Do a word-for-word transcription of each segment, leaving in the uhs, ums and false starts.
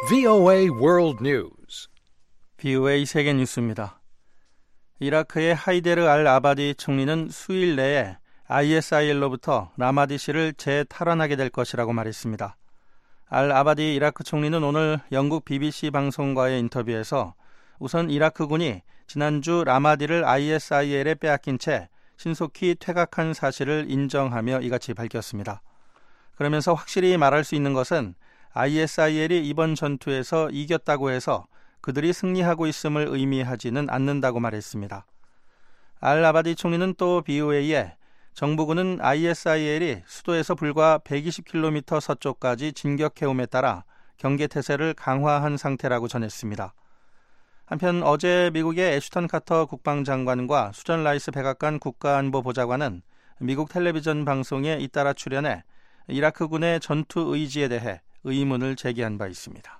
브이오에이 World News. 브이오에이 세계 뉴스입니다. 이라크의 하이데르 알 아바디 총리는 수일 내에 아이에스아이엘로부터 라마디 시를 재탈환하게 될 것이라고 말했습니다. 알 아바디 이라크 총리는 오늘 영국 비비씨 방송과의 인터뷰에서 우선 이라크군이 지난주 라마디를 아이에스아이엘에 빼앗긴 채 신속히 퇴각한 사실을 인정하며 이같이 밝혔습니다. 그러면서 확실히 말할 수 있는 것은 아이에스아이엘이 이번 전투에서 이겼다고 해서 그들이 승리하고 있음을 의미하지는 않는다고 말했습니다. 알 아바디 총리는 또 브이오에이에 정부군은 아이에스아이엘이 수도에서 불과 백이십 킬로미터 서쪽까지 진격해옴에 따라 경계태세를 강화한 상태라고 전했습니다. 한편 어제 미국의 애슈턴 카터 국방장관과 수전 라이스 백악관 국가안보보좌관은 미국 텔레비전 방송에 잇따라 출연해 이라크군의 전투 의지에 대해 의문을 제기한 바 있습니다.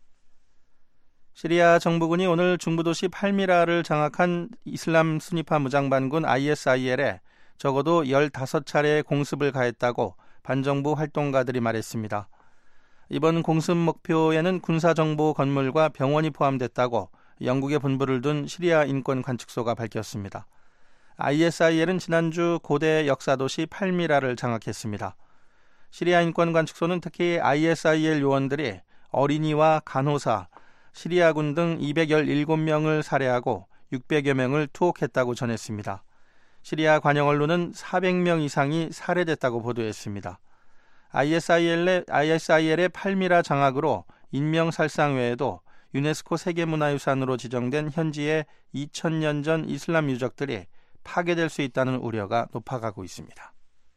시리아 정부군이 오늘 중부도시 팔미라를 장악한 이슬람 순위파 무장반군 아이에스아이엘에 적어도 열다섯 차례의 공습을 가했다고 반정부 활동가들이 말했습니다. 이번 공습 목표에는 군사정보 건물과 병원이 포함됐다고 영국에 본부를 둔 시리아 인권관측소가 밝혔습니다. 아이에스아이엘은 지난주 고대 역사도시 팔미라를 장악했습니다. 시리아 인권관측소는 특히 아이에스아이엘 요원들이 어린이와 간호사, 시리아군 등 이백십칠 명을 살해하고 육백여 명을 투옥했다고 전했습니다. 시리아 관영 언론은 사백 명 이상이 살해됐다고 보도했습니다. 아이에스아이엘의, 아이에스아이엘의 팔미라 장악으로 인명살상 외에도 유네스코 세계문화유산으로 지정된 현지의 이천 년 전 이슬람 유적들이 파괴될 수 있다는 우려가 높아가고 있습니다.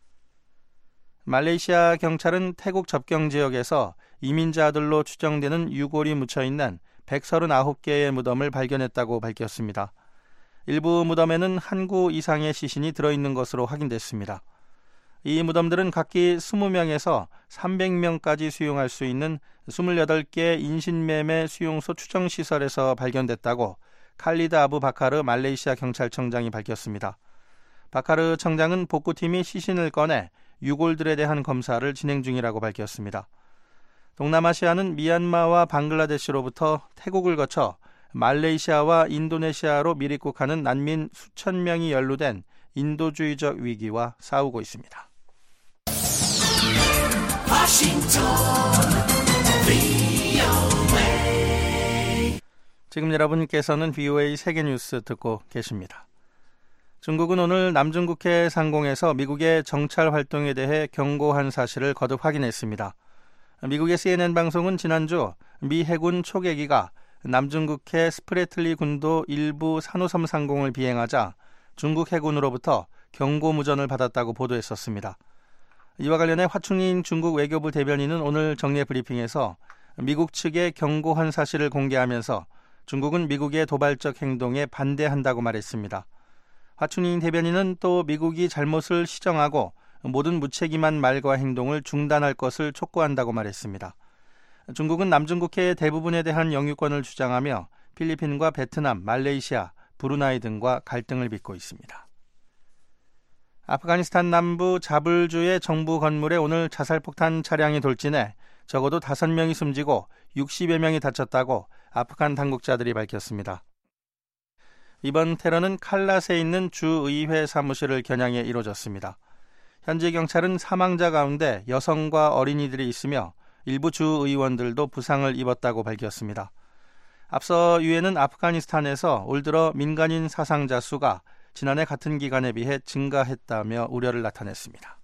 말레이시아 경찰은 태국 접경 지역에서 이민자들로 추정되는 유골이 묻혀있는 백삼십구 개의 무덤을 발견했다고 밝혔습니다. 일부 무덤에는 한 구 이상의 시신이 들어있는 것으로 확인됐습니다. 이 무덤들은 각기 이십 명에서 삼백 명까지 수용할 수 있는 이십팔 개 인신매매 수용소 추정시설에서 발견됐다고 칼리드 아부 바카르 말레이시아 경찰청장이 밝혔습니다. 바카르 청장은 복구팀이 시신을 꺼내 유골들에 대한 검사를 진행 중이라고 밝혔습니다. 동남아시아는 미얀마와 방글라데시로부터 태국을 거쳐 말레이시아와 인도네시아로 밀입국하는 난민 수천 명이 연루된 인도주의적 위기와 싸우고 있습니다. 지금 여러분께서는 브이오에이 세계뉴스 듣고 계십니다. 중국은 오늘 남중국해 상공에서 미국의 정찰 활동에 대해 경고한 사실을 거듭 확인했습니다. 미국의 씨엔엔 방송은 지난주 미 해군 초계기가 남중국해 스프래틀리 군도 일부 산호섬 상공을 비행하자 중국 해군으로부터 경고 무전을 받았다고 보도했었습니다. 이와 관련해 화충인 중국 외교부 대변인은 오늘 정례 브리핑에서 미국 측에 경고한 사실을 공개하면서 중국은 미국의 도발적 행동에 반대한다고 말했습니다. 화춘인 대변인은 또 미국이 잘못을 시정하고 모든 무책임한 말과 행동을 중단할 것을 촉구한다고 말했습니다. 중국은 남중국해의 대부분에 대한 영유권을 주장하며 필리핀과 베트남, 말레이시아, 브루나이 등과 갈등을 빚고 있습니다. 아프가니스탄 남부 자불주의 정부 건물에 오늘 자살폭탄 차량이 돌진해 적어도 다섯 명이 숨지고 육십여 명이 다쳤다고 아프간 당국자들이 밝혔습니다. 이번 테러는 칼랏에 있는 주의회 사무실을 겨냥해 이루어졌습니다. 현지 경찰은 사망자 가운데 여성과 어린이들이 있으며 일부 주의원들도 부상을 입었다고 밝혔습니다. 앞서 유엔은 아프가니스탄에서 올 들어 민간인 사상자 수가 지난해 같은 기간에 비해 증가했다며 우려를 나타냈습니다.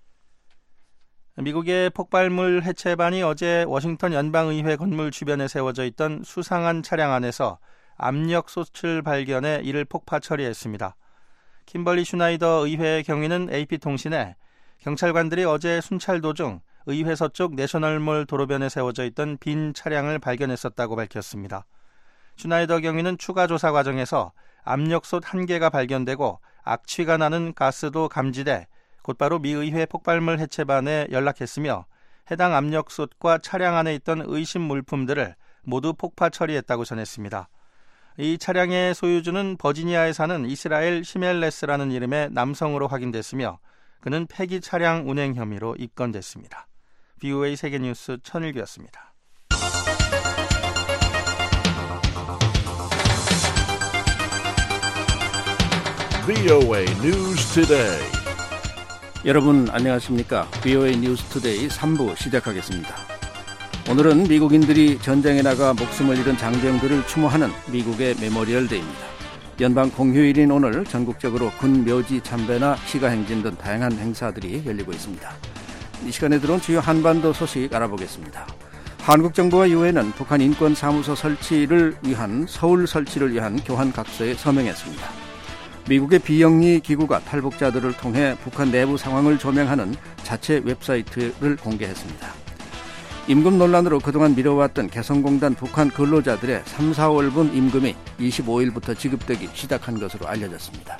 미국의 폭발물 해체반이 어제 워싱턴 연방의회 건물 주변에 세워져 있던 수상한 차량 안에서 압력솥을 발견해 이를 폭파 처리했습니다. 킴벌리 슈나이더 의회 경위는 에이피통신에 경찰관들이 어제 순찰 도중 의회 서쪽 내셔널몰 도로변에 세워져 있던 빈 차량을 발견했었다고 밝혔습니다. 슈나이더 경위는 추가 조사 과정에서 압력솥 한 개가 발견되고 악취가 나는 가스도 감지돼 곧바로 미 의회 폭발물 해체반에 연락했으며 해당 압력솥과 차량 안에 있던 의심 물품들을 모두 폭파 처리했다고 전했습니다. 이 차량의 소유주는 버지니아에 사는 이스라엘 시멜레스라는 이름의 남성으로 확인됐으며 그는 폐기 차량 운행 혐의로 입건됐습니다. 브이오에이 세계뉴스 천일규였습니다. 브이오에이 News Today. 여러분 안녕하십니까? 브이오에이 뉴스 투데이 삼 부 시작하겠습니다. 오늘은 미국인들이 전장에 나가 목숨을 잃은 장병들을 추모하는 미국의 메모리얼 데이입니다. 연방 공휴일인 오늘 전국적으로 군 묘지 참배나 시가 행진 등 다양한 행사들이 열리고 있습니다. 이 시간에 들어온 주요 한반도 소식 알아보겠습니다. 한국 정부와 유엔은 북한 인권사무소 설치를 위한 서울 설치를 위한 교환각서에 서명했습니다. 미국의 비영리 기구가 탈북자들을 통해 북한 내부 상황을 조명하는 자체 웹사이트를 공개했습니다. 임금 논란으로 그동안 미뤄왔던 개성공단 북한 근로자들의 삼, 사월분 임금이 이십오일부터 지급되기 시작한 것으로 알려졌습니다.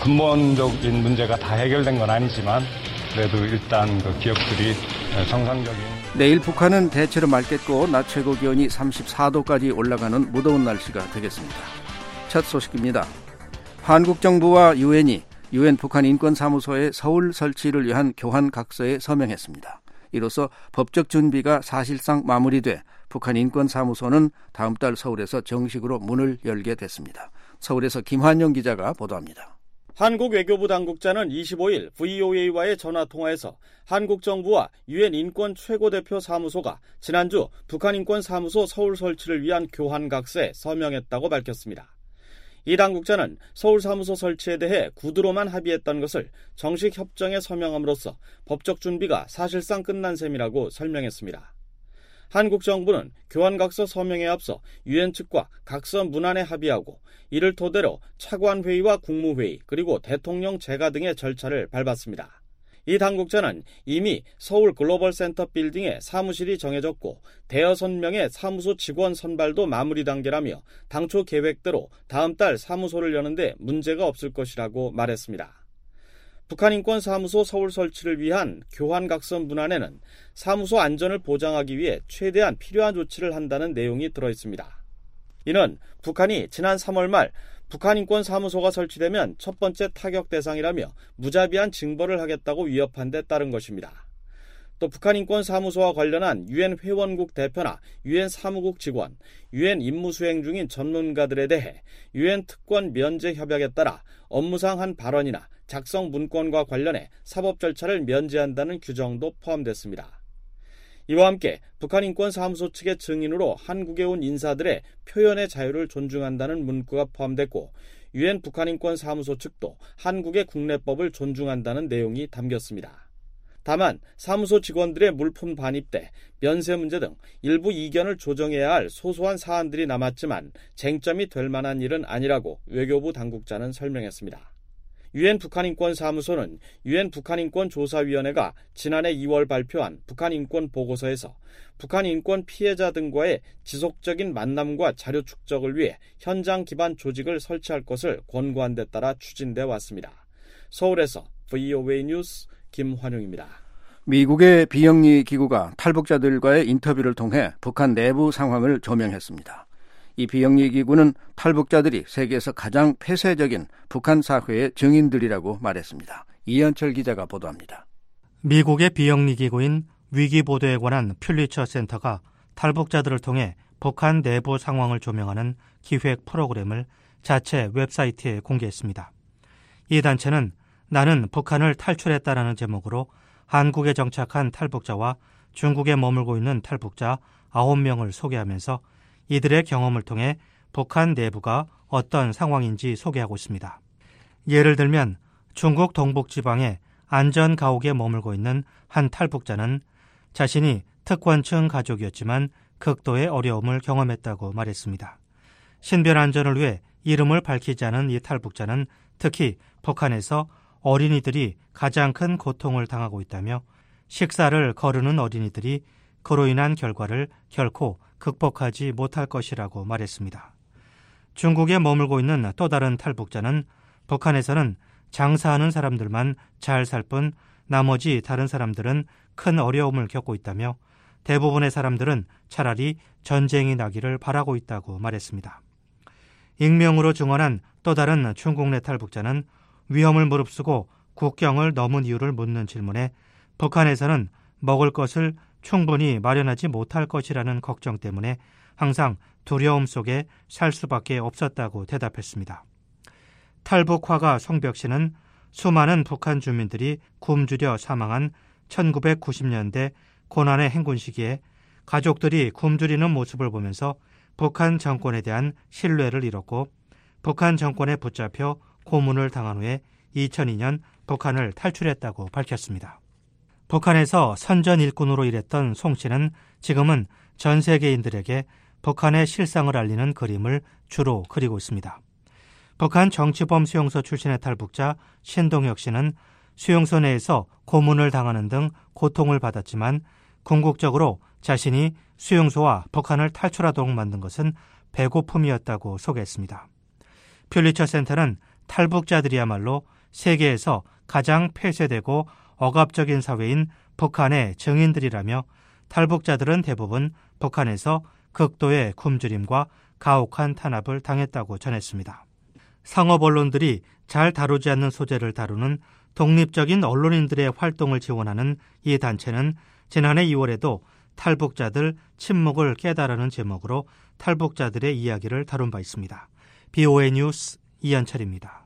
근본적인 문제가 다 해결된 건 아니지만 그래도 일단 그 기업들이 정상적인. 내일 북한은 대체로 맑겠고 낮 최고 기온이 삼십사도까지 올라가는 무더운 날씨가 되겠습니다. 첫 소식입니다. 한국 정부와 유엔이 유엔 북한 인권사무소의 서울 설치를 위한 교환각서에 서명했습니다. 이로써 법적 준비가 사실상 마무리돼 북한 인권사무소는 다음 달 서울에서 정식으로 문을 열게 됐습니다. 서울에서 김환영 기자가 보도합니다. 한국 외교부 당국자는 이십오일 브이오에이와의 전화통화에서 한국 정부와 유엔 인권 최고대표 사무소가 지난주 북한 인권사무소 서울 설치를 위한 교환각서에 서명했다고 밝혔습니다. 이 당국자는 서울 사무소 설치에 대해 구두로만 합의했던 것을 정식 협정에 서명함으로써 법적 준비가 사실상 끝난 셈이라고 설명했습니다. 한국 정부는 교환각서 서명에 앞서 유엔 측과 각서 문안에 합의하고 이를 토대로 차관회의와 국무회의 그리고 대통령 재가 등의 절차를 밟았습니다. 이 당국자는 이미 서울 글로벌 센터 빌딩에 사무실이 정해졌고 대여섯 명의 사무소 직원 선발도 마무리 단계라며 당초 계획대로 다음 달 사무소를 여는데 문제가 없을 것이라고 말했습니다. 북한인권사무소 서울 설치를 위한 교환각서 문안에는 사무소 안전을 보장하기 위해 최대한 필요한 조치를 한다는 내용이 들어있습니다. 이는 북한이 지난 삼월 말 북한인권사무소가 설치되면 첫 번째 타격 대상이라며 무자비한 징벌을 하겠다고 위협한 데 따른 것입니다. 또 북한인권사무소와 관련한 유엔 회원국 대표나 유엔 사무국 직원, 유엔 임무 수행 중인 전문가들에 대해 유엔 특권 면제 협약에 따라 업무상 한 발언이나 작성 문건과 관련해 사법 절차를 면제한다는 규정도 포함됐습니다. 이와 함께 북한인권사무소 측의 증인으로 한국에 온 인사들의 표현의 자유를 존중한다는 문구가 포함됐고 유엔 북한인권사무소 측도 한국의 국내법을 존중한다는 내용이 담겼습니다. 다만 사무소 직원들의 물품 반입대, 면세 문제 등 일부 이견을 조정해야 할 소소한 사안들이 남았지만 쟁점이 될 만한 일은 아니라고 외교부 당국자는 설명했습니다. 유엔 북한인권사무소는 유엔 북한인권조사위원회가 지난해 이월 발표한 북한인권 보고서에서 북한인권 피해자 등과의 지속적인 만남과 자료 축적을 위해 현장 기반 조직을 설치할 것을 권고한 데 따라 추진돼 왔습니다. 서울에서 브이오에이 뉴스 김환용입니다. 미국의 비영리 기구가 탈북자들과의 인터뷰를 통해 북한 내부 상황을 조명했습니다. 이 비영리 기구는 탈북자들이 세계에서 가장 폐쇄적인 북한 사회의 증인들이라고 말했습니다. 이현철 기자가 보도합니다. 미국의 비영리 기구인 위기보도에 관한 퓰리처 센터가 탈북자들을 통해 북한 내부 상황을 조명하는 기획 프로그램을 자체 웹사이트에 공개했습니다. 이 단체는 나는 북한을 탈출했다라는 제목으로 한국에 정착한 탈북자와 중국에 머물고 있는 탈북자 아홉 명을 소개하면서 이들의 경험을 통해 북한 내부가 어떤 상황인지 소개하고 있습니다. 예를 들면 중국 동북지방의 안전가옥에 머물고 있는 한 탈북자는 자신이 특권층 가족이었지만 극도의 어려움을 경험했다고 말했습니다. 신변 안전을 위해 이름을 밝히지 않은 이 탈북자는 특히 북한에서 어린이들이 가장 큰 고통을 당하고 있다며 식사를 거르는 어린이들이 그로 인한 결과를 결코 극복하지 못할 것이라고 말했습니다. 중국에 머물고 있는 또 다른 탈북자는 북한에서는 장사하는 사람들만 잘 살 뿐 나머지 다른 사람들은 큰 어려움을 겪고 있다며 대부분의 사람들은 차라리 전쟁이 나기를 바라고 있다고 말했습니다. 익명으로 증언한 또 다른 중국 내 탈북자는 위험을 무릅쓰고 국경을 넘은 이유를 묻는 질문에 북한에서는 먹을 것을 충분히 마련하지 못할 것이라는 걱정 때문에 항상 두려움 속에 살 수밖에 없었다고 대답했습니다. 탈북화가 송벽 씨는 수많은 북한 주민들이 굶주려 사망한 천구백구십 년대 고난의 행군 시기에 가족들이 굶주리는 모습을 보면서 북한 정권에 대한 신뢰를 잃었고 북한 정권에 붙잡혀 고문을 당한 후에 이천이 년 북한을 탈출했다고 밝혔습니다. 북한에서 선전 일꾼으로 일했던 송 씨는 지금은 전 세계인들에게 북한의 실상을 알리는 그림을 주로 그리고 있습니다. 북한 정치범 수용소 출신의 탈북자 신동혁 씨는 수용소 내에서 고문을 당하는 등 고통을 받았지만 궁극적으로 자신이 수용소와 북한을 탈출하도록 만든 것은 배고픔이었다고 소개했습니다. 퓰리처 센터는 탈북자들이야말로 세계에서 가장 폐쇄되고 억압적인 사회인 북한의 증인들이라며 탈북자들은 대부분 북한에서 극도의 굶주림과 가혹한 탄압을 당했다고 전했습니다. 상업 언론들이 잘 다루지 않는 소재를 다루는 독립적인 언론인들의 활동을 지원하는 이 단체는 지난해 이월에도 탈북자들 침묵을 깨달으라는 제목으로 탈북자들의 이야기를 다룬 바 있습니다. 비오에이 뉴스 이현철입니다.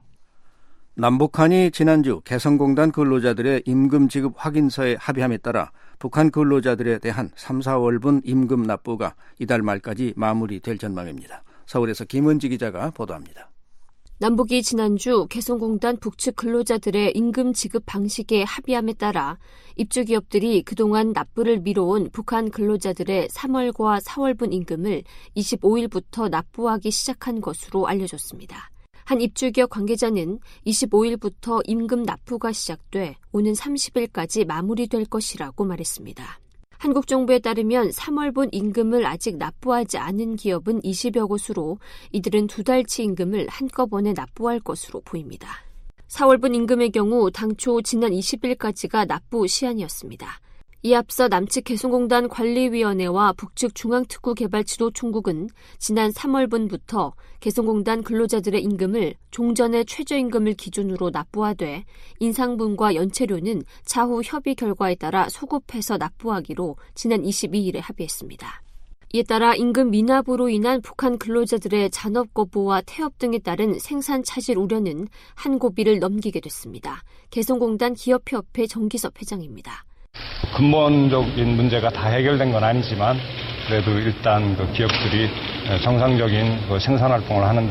남북한이 지난주 개성공단 근로자들의 임금 지급 확인서에 합의함에 따라 북한 근로자들에 대한 삼, 사월분 임금 납부가 이달 말까지 마무리될 전망입니다. 서울에서 김은지 기자가 보도합니다. 남북이 지난주 개성공단 북측 근로자들의 임금 지급 방식에 합의함에 따라 입주기업들이 그동안 납부를 미뤄온 북한 근로자들의 삼월과 사월분 임금을 이십오일부터 납부하기 시작한 것으로 알려졌습니다. 한 입주기업 관계자는 이십오일부터 임금 납부가 시작돼 오는 삼십일까지 마무리될 것이라고 말했습니다. 한국 정부에 따르면 삼월분 임금을 아직 납부하지 않은 기업은 이십여 곳으로 이들은 두 달치 임금을 한꺼번에 납부할 것으로 보입니다. 사월분 임금의 경우 당초 지난 이십일까지가 납부 시한이었습니다. 이 앞서 남측 개성공단 관리위원회와 북측 중앙특구개발지도총국은 지난 삼월분부터 개성공단 근로자들의 임금을 종전의 최저임금을 기준으로 납부하되 인상분과 연체료는 차후 협의 결과에 따라 소급해서 납부하기로 지난 이십이일에 합의했습니다. 이에 따라 임금 미납으로 인한 북한 근로자들의 잔업 거부와 태업 등에 따른 생산 차질 우려는 한 고비를 넘기게 됐습니다. 개성공단 기업협회 정기섭 회장입니다. 근본적인 문제가 다 해결된 건 아니지만 그래도 일단 그 기업들이 정상적인 그 생산 활동을 하는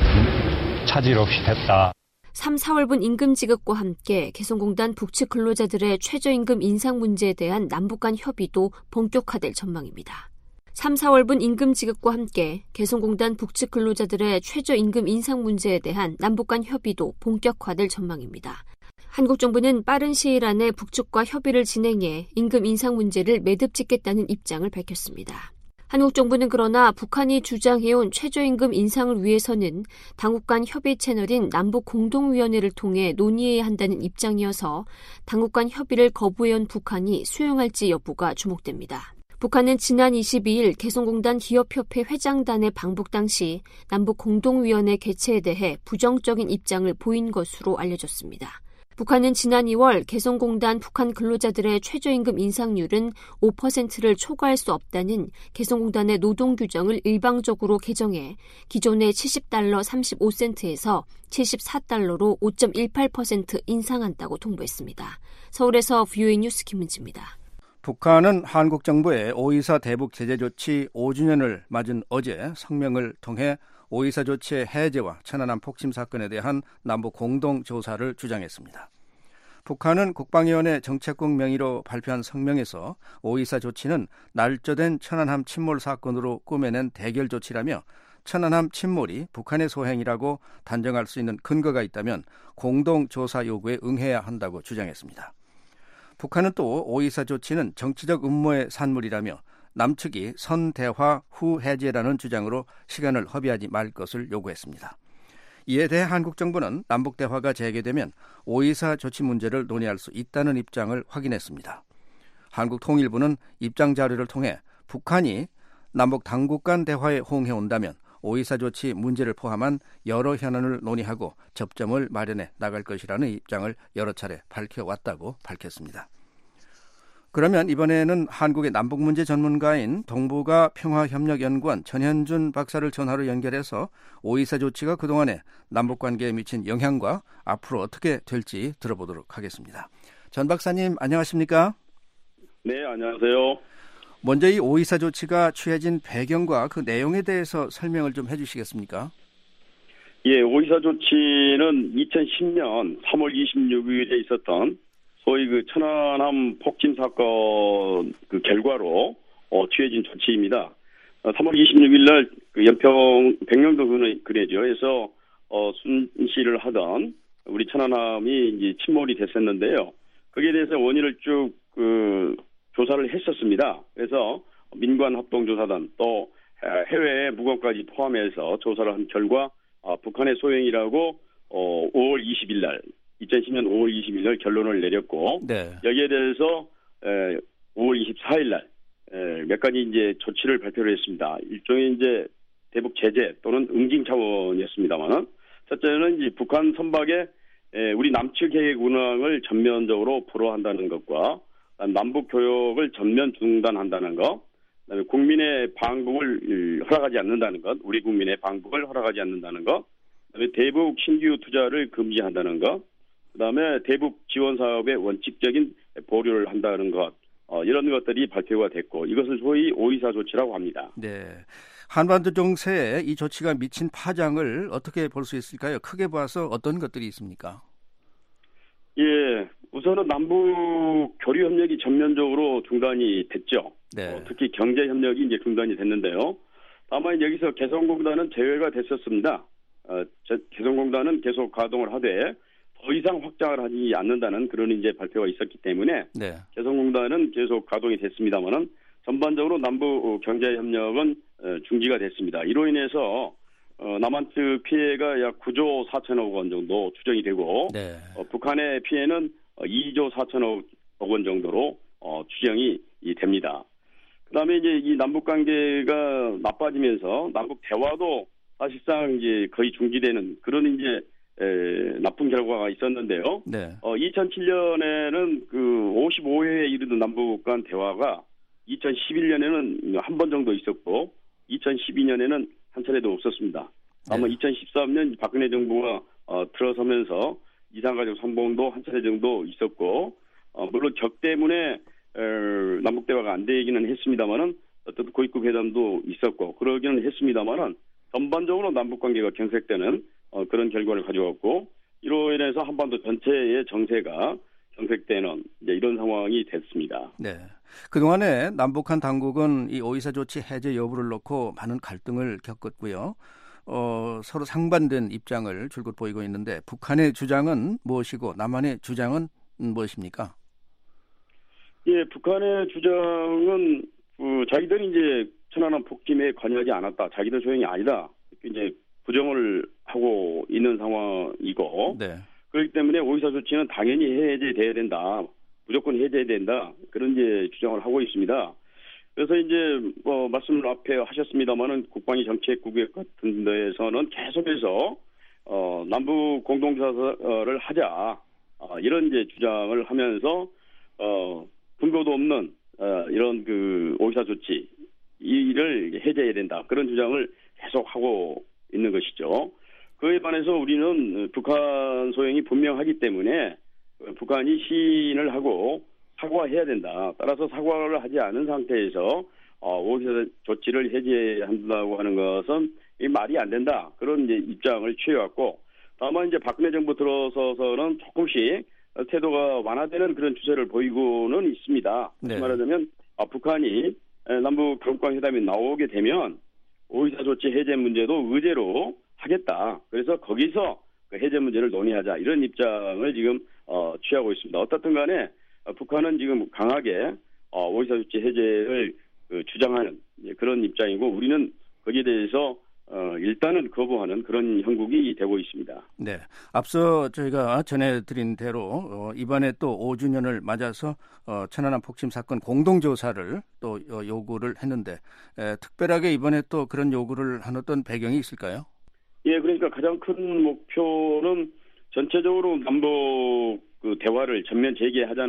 데는 차질 없이 됐다. 삼, 사월분 임금 지급과 함께 개성공단 북측 근로자들의 최저임금 인상 문제에 대한 남북 간 협의도 본격화될 전망입니다. 삼, 사월분 임금 지급과 함께 개성공단 북측 근로자들의 최저임금 인상 문제에 대한 남북 간 협의도 본격화될 전망입니다. 한국 정부는 빠른 시일 안에 북측과 협의를 진행해 임금 인상 문제를 매듭 짓겠다는 입장을 밝혔습니다. 한국 정부는 그러나 북한이 주장해온 최저임금 인상을 위해서는 당국 간 협의 채널인 남북공동위원회를 통해 논의해야 한다는 입장이어서 당국 간 협의를 거부해온 북한이 수용할지 여부가 주목됩니다. 북한은 지난 이십이일 개성공단 기업협회 회장단의 방북 당시 남북공동위원회 개최에 대해 부정적인 입장을 보인 것으로 알려졌습니다. 북한은 지난 이월 개성공단 북한 근로자들의 최저임금 인상률은 오 퍼센트를 초과할 수 없다는 개성공단의 노동규정을 일방적으로 개정해 기존의 칠십 달러 삼십오 센트에서 칠십사 달러로 오 점 일팔 퍼센트 인상한다고 통보했습니다. 서울에서 비오에이 뉴스 김은지입니다. 북한은 한국 정부의 오이사 대북 제재 조치 오 주년을 맞은 어제 성명을 통해 오이사 조치의 해제와 천안함 폭침 사건에 대한 남북 공동조사를 주장했습니다. 북한은 국방위원회 정책국 명의로 발표한 성명에서 오이사 조치는 날조된 천안함 침몰 사건으로 꾸며낸 대결 조치라며 천안함 침몰이 북한의 소행이라고 단정할 수 있는 근거가 있다면 공동조사 요구에 응해야 한다고 주장했습니다. 북한은 또 오이사 조치는 정치적 음모의 산물이라며 남측이 선대화 후 해제라는 주장으로 시간을 허비하지 말 것을 요구했습니다. 이에 대해 한국 정부는 남북대화가 재개되면 오이사 조치 문제를 논의할 수 있다는 입장을 확인했습니다. 한국통일부는 입장 자료를 통해 북한이 남북 당국 간 대화에 호응해온다면 오이사 조치 문제를 포함한 여러 현안을 논의하고 접점을 마련해 나갈 것이라는 입장을 여러 차례 밝혀왔다고 밝혔습니다. 그러면 이번에는 한국의 남북문제 전문가인 동북아 평화협력연구원 전현준 박사를 전화로 연결해서 오이사 조치가 그동안에 남북관계에 미친 영향과 앞으로 어떻게 될지 들어보도록 하겠습니다. 전 박사님 안녕하십니까? 네, 안녕하세요. 먼저 이 오이사 조치가 취해진 배경과 그 내용에 대해서 설명을 좀 해주시겠습니까? 예, 오이사 조치는 이천십 년 삼월 이십육일에 있었던 소위 그 천안함 폭침 사건 그 결과로 어, 취해진 조치입니다. 어, 삼월 이십육일 날 그 연평 백령도 근해저에서 어, 순시를 하던 우리 천안함이 이제 침몰이 됐었는데요. 거기에 대해서 원인을 쭉 그 조사를 했었습니다. 그래서 민관 합동조사단 또 해외 무관까지 포함해서 조사를 한 결과 어, 북한의 소행이라고 어, 오월 이십일 날 이천십 년 오월 이십일 날 결론을 내렸고 네. 여기에 대해서 에, 오월 이십사일 날 몇 가지 이제 조치를 발표를 했습니다. 일종의 이제 대북 제재 또는 응징 차원이었습니다만은 첫째는 이제 북한 선박에 에, 우리 남측 해역 운항을 전면적으로 불허한다는 것과 남북 교역을 전면 중단한다는 것, 그다음에 국민의 방북을 허락하지 않는다는 것, 우리 국민의 방북을 허락하지 않는다는 것, 그다음에 대북 신규 투자를 금지한다는 것, 그다음에 대북 지원 사업의 원칙적인 보류를 한다는 것, 어, 이런 것들이 발표가 됐고 이것을 소위 오이사 조치라고 합니다. 네, 한반도 정세에 이 조치가 미친 파장을 어떻게 볼 수 있을까요? 크게 봐서 어떤 것들이 있습니까? 예, 우선은 남북 교류 협력이 전면적으로 중단이 됐죠. 네. 어, 특히 경제 협력이 이제 중단이 됐는데요. 다만 여기서 개성공단은 제외가 됐었습니다. 어, 개성공단은 계속 가동을 하되 더 이상 확장을 하지 않는다는 그런 이제 발표가 있었기 때문에 네. 개성공단은 계속 가동이 됐습니다만은 전반적으로 남북 경제 협력은 중지가 됐습니다. 이로 인해서 어, 남한 측 피해가 약 구조 사천억 원 정도 추정이 되고 네. 어, 북한의 피해는 이조 사천억 원 정도로 어, 추정이 됩니다. 그다음에 이제 이 남북 관계가 나빠지면서 남북 대화도 사실상 이제 거의 중지되는 그런 이제 에, 나쁜 결과가 있었는데요. 네. 어, 이천칠 년에는 그 오십오 회에 이르는 남북 간 대화가 이천십일 년에는 한 번 정도 있었고 이천십이 년에는 한 차례도 없었습니다. 아마 네. 이천십삼 년 박근혜 정부가 어, 들어서면서 이산가족 상봉도 한 차례 정도 있었고 어, 물론 적 때문에 에, 남북 대화가 안 되기는 했습니다만은 어떤 고위급 회담도 있었고 그러기는 했습니다만은 전반적으로 남북 관계가 경색되는 어, 그런 결과를 가져왔고 이로 인해서 한반도 전체의 정세가 경색되는 이제 이런 상황이 됐습니다. 네. 그동안에 남북한 당국은 이 오이사 조치 해제 여부를 놓고 많은 갈등을 겪었고요. 어, 서로 상반된 입장을 줄곧 보이고 있는데 북한의 주장은 무엇이고 남한의 주장은 무엇입니까? 예, 북한의 주장은 그 자기들이 이제 천안함 폭침에 관여하지 않았다. 자기들 소행이 아니다. 이제 부정을 하고 있는 상황이고 네. 그렇기 때문에 오이사 조치는 당연히 해제돼야 된다. 무조건 해제해야 된다. 그런 이제 주장을 하고 있습니다. 그래서 이제 뭐 말씀을 앞에 하셨습니다만은 국방위 정책국역 같은 데에서는 계속해서 어, 남북 공동조사를 하자 어, 이런 이제 주장을 하면서 어, 근거도 없는 어, 이런 그 오이사 조치 이를 해제해야 된다. 그런 주장을 계속 하고 있는 것이죠. 그에 반해서 우리는 북한 소행이 분명하기 때문에 북한이 시인을 하고 사과해야 된다. 따라서 사과를 하지 않은 상태에서 오이사 조치를 해제한다고 하는 것은 말이 안 된다. 그런 이제 입장을 취해왔고, 다만 이제 박근혜 정부 들어서서는 조금씩 태도가 완화되는 그런 추세를 보이고는 있습니다. 네. 다시 말하자면 북한이 남북 경국관 회담이 나오게 되면 오이사 조치 해제 문제도 의제로 하겠다. 그래서 거기서 그 해제 문제를 논의하자. 이런 입장을 지금 어, 취하고 있습니다. 어떻든 간에 북한은 지금 강하게 어, 오이사 조치 해제를 그, 주장하는 그런 입장이고 우리는 거기에 대해서 어, 일단은 거부하는 그런 형국이 되고 있습니다. 네, 앞서 저희가 전해드린 대로 어, 이번에 또 오 주년을 맞아서 어, 천안함 폭침 사건 공동조사를 또 어, 요구를 했는데 에, 특별하게 이번에 또 그런 요구를 한 어떤 배경이 있을까요? 예, 그러니까 가장 큰 목표는 전체적으로 남북 그 대화를 전면 재개하자는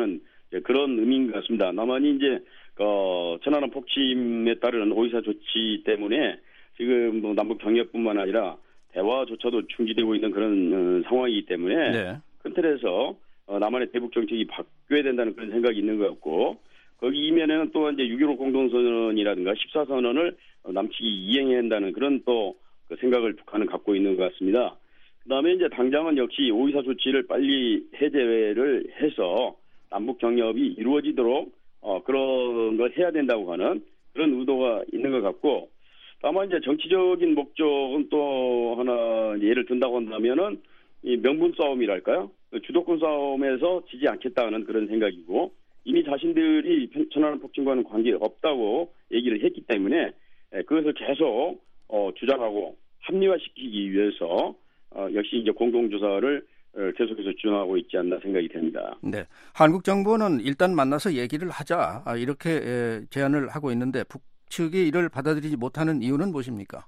그런 의미인 것 같습니다. 다만이 이제 어, 천안함 폭침에 따르는 오이사 조치 때문에 지금 뭐 남북 경협뿐만 아니라 대화조차도 중지되고 있는 그런 어, 상황이기 때문에 네. 큰 틀에서 어, 남한의 대북 정책이 바뀌어야 된다는 그런 생각이 있는 것 같고 거기 이면에는 또 이제 육점일오 공동선언이라든가 십사 선언을 어, 남측이 이행해야 한다는 그런 또 그 생각을 북한은 갖고 있는 것 같습니다. 그다음에 이제 당장은 역시 오이사 조치를 빨리 해제를 해서 남북 경협이 이루어지도록 어, 그런 걸 해야 된다고 하는 그런 의도가 있는 것 같고 다만 이제 정치적인 목적은 또 하나 예를 든다고 한다면은 이 명분 싸움이랄까요? 주도권 싸움에서 지지 않겠다는 그런 생각이고 이미 자신들이 천안함 폭침과는 관계 없다고 얘기를 했기 때문에 그것을 계속 어, 주장하고 합리화시키기 위해서 어, 역시 이제 공동조사를 계속해서 주장하고 있지 않나 생각이 됩니다. 네, 한국 정부는 일단 만나서 얘기를 하자 이렇게 제안을 하고 있는데 북측이 이를 받아들이지 못하는 이유는 무엇입니까?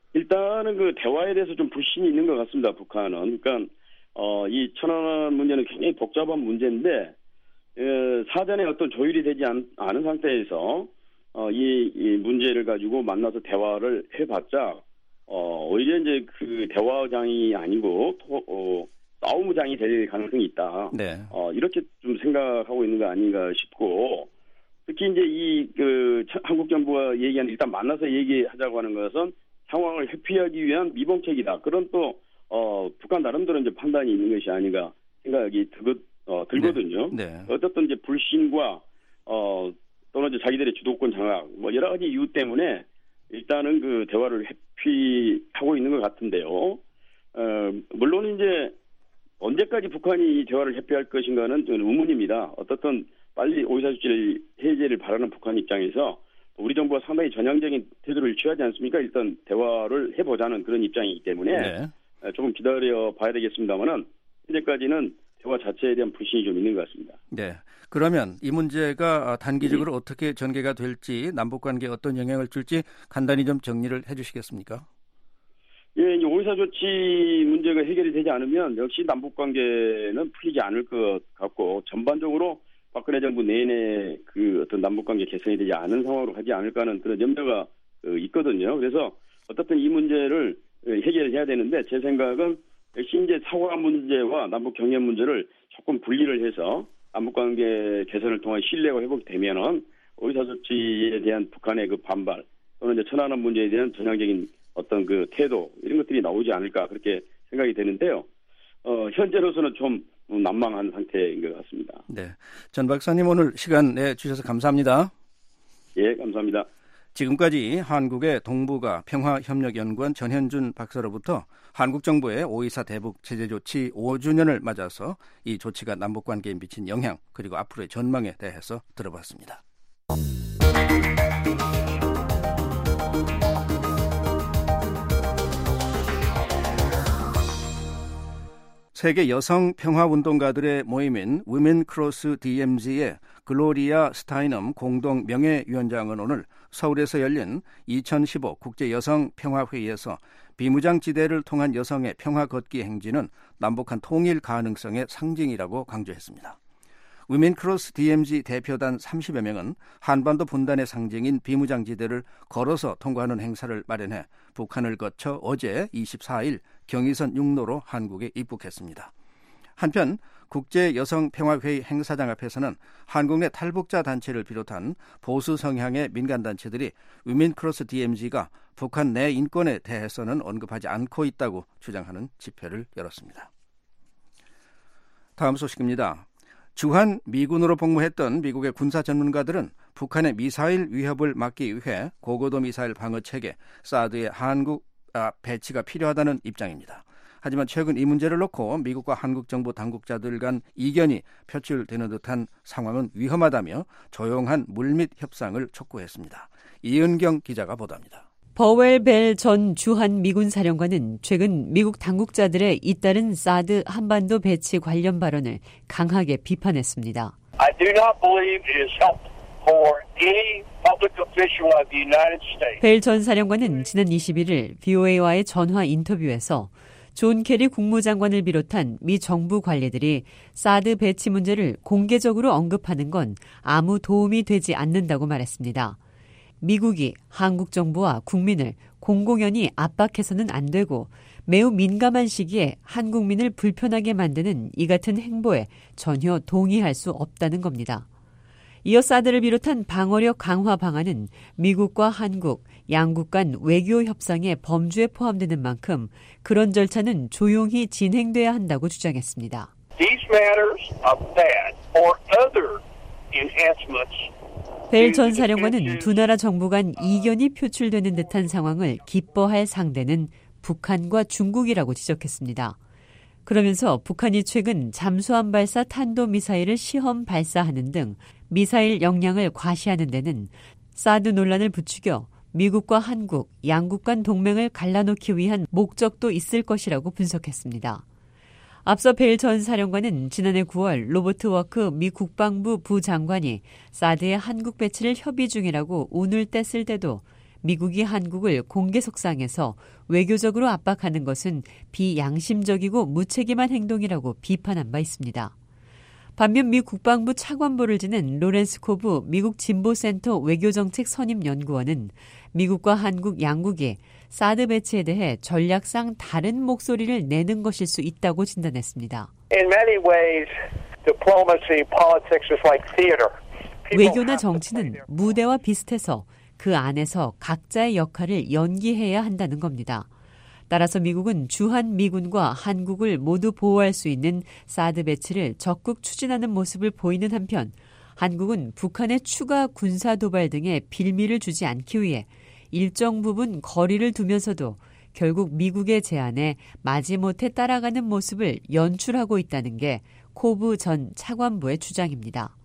일단은 그 대화에 대해서 좀 불신이 있는 것 같습니다. 북한은. 그러니까 어, 이 천안함 문제는 굉장히 복잡한 문제인데 에, 사전에 어떤 조율이 되지 않, 않은 상태에서 어, 이, 이 문제를 가지고 만나서 대화를 해봤자 어, 오히려 이제 그 대화장이 아니고 토, 어, 싸움장이 될 가능성이 있다. 네. 어, 이렇게 좀 생각하고 있는 거 아닌가 싶고 특히 이제 이 그 한국 정부가 얘기하는 일단 만나서 얘기하자고 하는 것은 상황을 회피하기 위한 미봉책이다. 그런 또 어, 북한 나름대로 이제 판단이 있는 것이 아닌가 생각이 들거, 어, 들거든요. 네. 네. 어쨌든 이제 불신과 어, 또는 이제 자기들의 주도권 장악 뭐 여러 가지 이유 때문에 일단은 그 대화를 회피하고 있는 것 같은데요. 어, 물론 이제 언제까지 북한이 이 대화를 회피할 것인가는 좀 의문입니다. 어떻든 빨리 오이사 조치를 해제를 바라는 북한 입장에서 우리 정부가 상당히 전향적인 태도를 취하지 않습니까? 일단 대화를 해보자는 그런 입장이기 때문에 네. 조금 기다려 봐야 되겠습니다만은 현재까지는 대화 자체에 대한 불신이 좀 있는 것 같습니다. 네. 그러면 이 문제가 단기적으로 네. 어떻게 전개가 될지 남북관계에 어떤 영향을 줄지 간단히 좀 정리를 해주시겠습니까? 예, 이제 오이사 조치 문제가 해결이 되지 않으면 역시 남북관계는 풀리지 않을 것 같고 전반적으로 박근혜 정부 내내 그 어떤 남북관계 개선이 되지 않은 상황으로 하지 않을까 하는 그런 염려가 있거든요. 그래서 어떻든 이 문제를 해결해야 되는데 제 생각은 역시 이제 사과 문제와 남북 경협 문제를 조금 분리를 해서 남북관계 개선을 통한 신뢰가 회복되면은 오이사 조치에 대한 북한의 그 반발 또는 이제 천안함 문제에 대한 전향적인 어떤 그 태도 이런 것들이 나오지 않을까 그렇게 생각이 되는데요. 어, 현재로서는 좀 난망한 상태인 것 같습니다. 네, 전 박사님 오늘 시간 내주셔서 감사합니다. 예, 감사합니다. 지금까지 한국의 동북아 평화협력연구원 전현준 박사로부터 한국 정부의 오이사 대북 제재 조치 오 주년을 맞아서 이 조치가 남북관계에 미친 영향 그리고 앞으로의 전망에 대해서 들어봤습니다. 세계 여성 평화운동가들의 모임인 Women Cross 디엠지의 글로리아 스타이넘 공동 명예위원장은 오늘 서울에서 열린 이천십오 국제여성평화회의에서 비무장지대를 통한 여성의 평화 걷기 행진은 남북한 통일 가능성의 상징이라고 강조했습니다. Women Cross 디엠지 대표단 삼십여 명은 한반도 분단의 상징인 비무장지대를 걸어서 통과하는 행사를 마련해 북한을 거쳐 어제 이십사일 경의선 육로로 한국에 입국했습니다. 한편 국제여성평화회의 행사장 앞에서는 한국 내 탈북자 단체를 비롯한 보수 성향의 민간단체들이 Women Cross 디엠지가 북한 내 인권에 대해서는 언급하지 않고 있다고 주장하는 집회를 열었습니다. 다음 소식입니다. 주한 미군으로 복무했던 미국의 군사 전문가들은 북한의 미사일 위협을 막기 위해 고고도 미사일 방어 체계 사드의 한국 아, 배치가 필요하다는 입장입니다. 하지만 최근 이 문제를 놓고 미국과 한국 정부 당국자들 간 이견이 표출되는 듯한 상황은 위험하다며 조용한 물밑 협상을 촉구했습니다. 이은경 기자가 보도합니다. 버웰 벨 전 주한 미군 사령관은 최근 미국 당국자들의 잇따른 사드 한반도 배치 관련 발언을 강하게 비판했습니다. I do not believe it is helpful for any public official of the United States. 벨 전 사령관은 지난 이십일일 브이오에이와의 전화 인터뷰에서 존 케리 국무장관을 비롯한 미 정부 관리들이 사드 배치 문제를 공개적으로 언급하는 건 아무 도움이 되지 않는다고 말했습니다. 미국이 한국 정부와 국민을 공공연히 압박해서는 안 되고 매우 민감한 시기에 한국민을 불편하게 만드는 이 같은 행보에 전혀 동의할 수 없다는 겁니다. 이어 사드를 비롯한 방어력 강화 방안은 미국과 한국, 양국 간 외교 협상의 범주에 포함되는 만큼 그런 절차는 조용히 진행돼야 한다고 주장했습니다. These matters of that or other enhancements 벨 전 사령관은 두 나라 정부 간 이견이 표출되는 듯한 상황을 기뻐할 상대는 북한과 중국이라고 지적했습니다. 그러면서 북한이 최근 잠수함 발사 탄도미사일을 시험 발사하는 등 미사일 역량을 과시하는 데는 사드 논란을 부추겨 미국과 한국, 양국 간 동맹을 갈라놓기 위한 목적도 있을 것이라고 분석했습니다. 앞서 벨 전 사령관은 지난해 구월 로버트 워크 미 국방부 부장관이 사드의 한국 배치를 협의 중이라고 운을 뗐을 때도 미국이 한국을 공개 속상해서 외교적으로 압박하는 것은 비양심적이고 무책임한 행동이라고 비판한 바 있습니다. 반면 미 국방부 차관보를 지낸 로렌스 코브 미국 진보센터 외교정책 선임연구원은 미국과 한국 양국이 사드 배치에 대해 전략상 다른 목소리를 내는 것일 수 있다고 진단했습니다. In many ways, diplomacy, politics is like theater. 외교나 정치는 무대와 비슷해서 그 안에서 각자의 역할을 연기해야 한다는 겁니다. 따라서 미국은 주한 미군과 한국을 모두 보호할 수 있는 사드 배치를 적극 추진하는 모습을 보이는 한편 한국은 북한의 추가 군사 도발 등의 빌미를 주지 않기 위해 일정 부분 거리를 두면서도 결국 미국의 제안에 마지못해 따라가는 모습을 연출하고 있다는 게 코브 전 차관보의 주장입니다.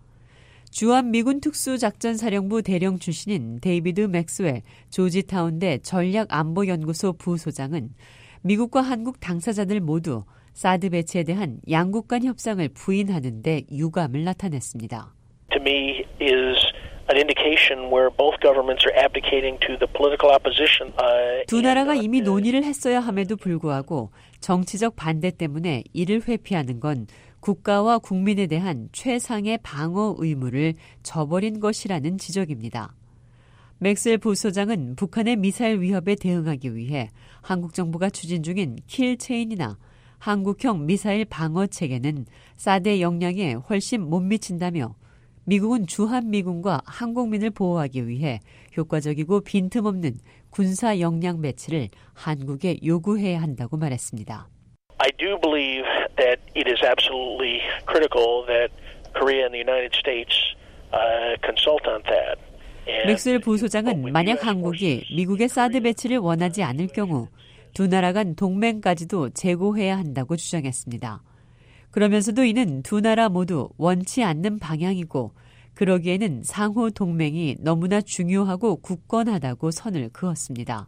주한미군 특수작전사령부 대령 출신인 데이비드 맥스웰 조지타운대 전략안보연구소 부소장은 미국과 한국 당사자들 모두 사드 배치에 대한 양국 간 협상을 부인하는 데 유감을 나타냈습니다. To me is an indication where both governments are abdicating to the political opposition. 두 나라가 이미 논의를 했어야 함에도 불구하고 정치적 반대 때문에 이를 회피하는 건 국가와 국민에 대한 최상의 방어 의무를 저버린 것이라는 지적입니다. 맥스웰 부소장은 북한의 미사일 위협에 대응하기 위해 한국 정부가 추진 중인 킬체인이나 한국형 미사일 방어 체계는 사드의 역량에 훨씬 못 미친다며 미국은 주한미군과 한국민을 보호하기 위해 효과적이고 빈틈없는 군사 역량 배치를 한국에 요구해야 한다고 말했습니다. I do believe that it is absolutely critical that Korea and the United States uh, consult on that. 맥스웰 부소장은 만약 한국이 미국의 사드 배치를 원하지 않을 경우 두 나라 간 동맹까지도 재고해야 한다고 주장했습니다. 그러면서도 이는 두 나라 모두 원치 않는 방향이고 그러기에는 상호 동맹이 너무나 중요하고 굳건하다고 선을 그었습니다.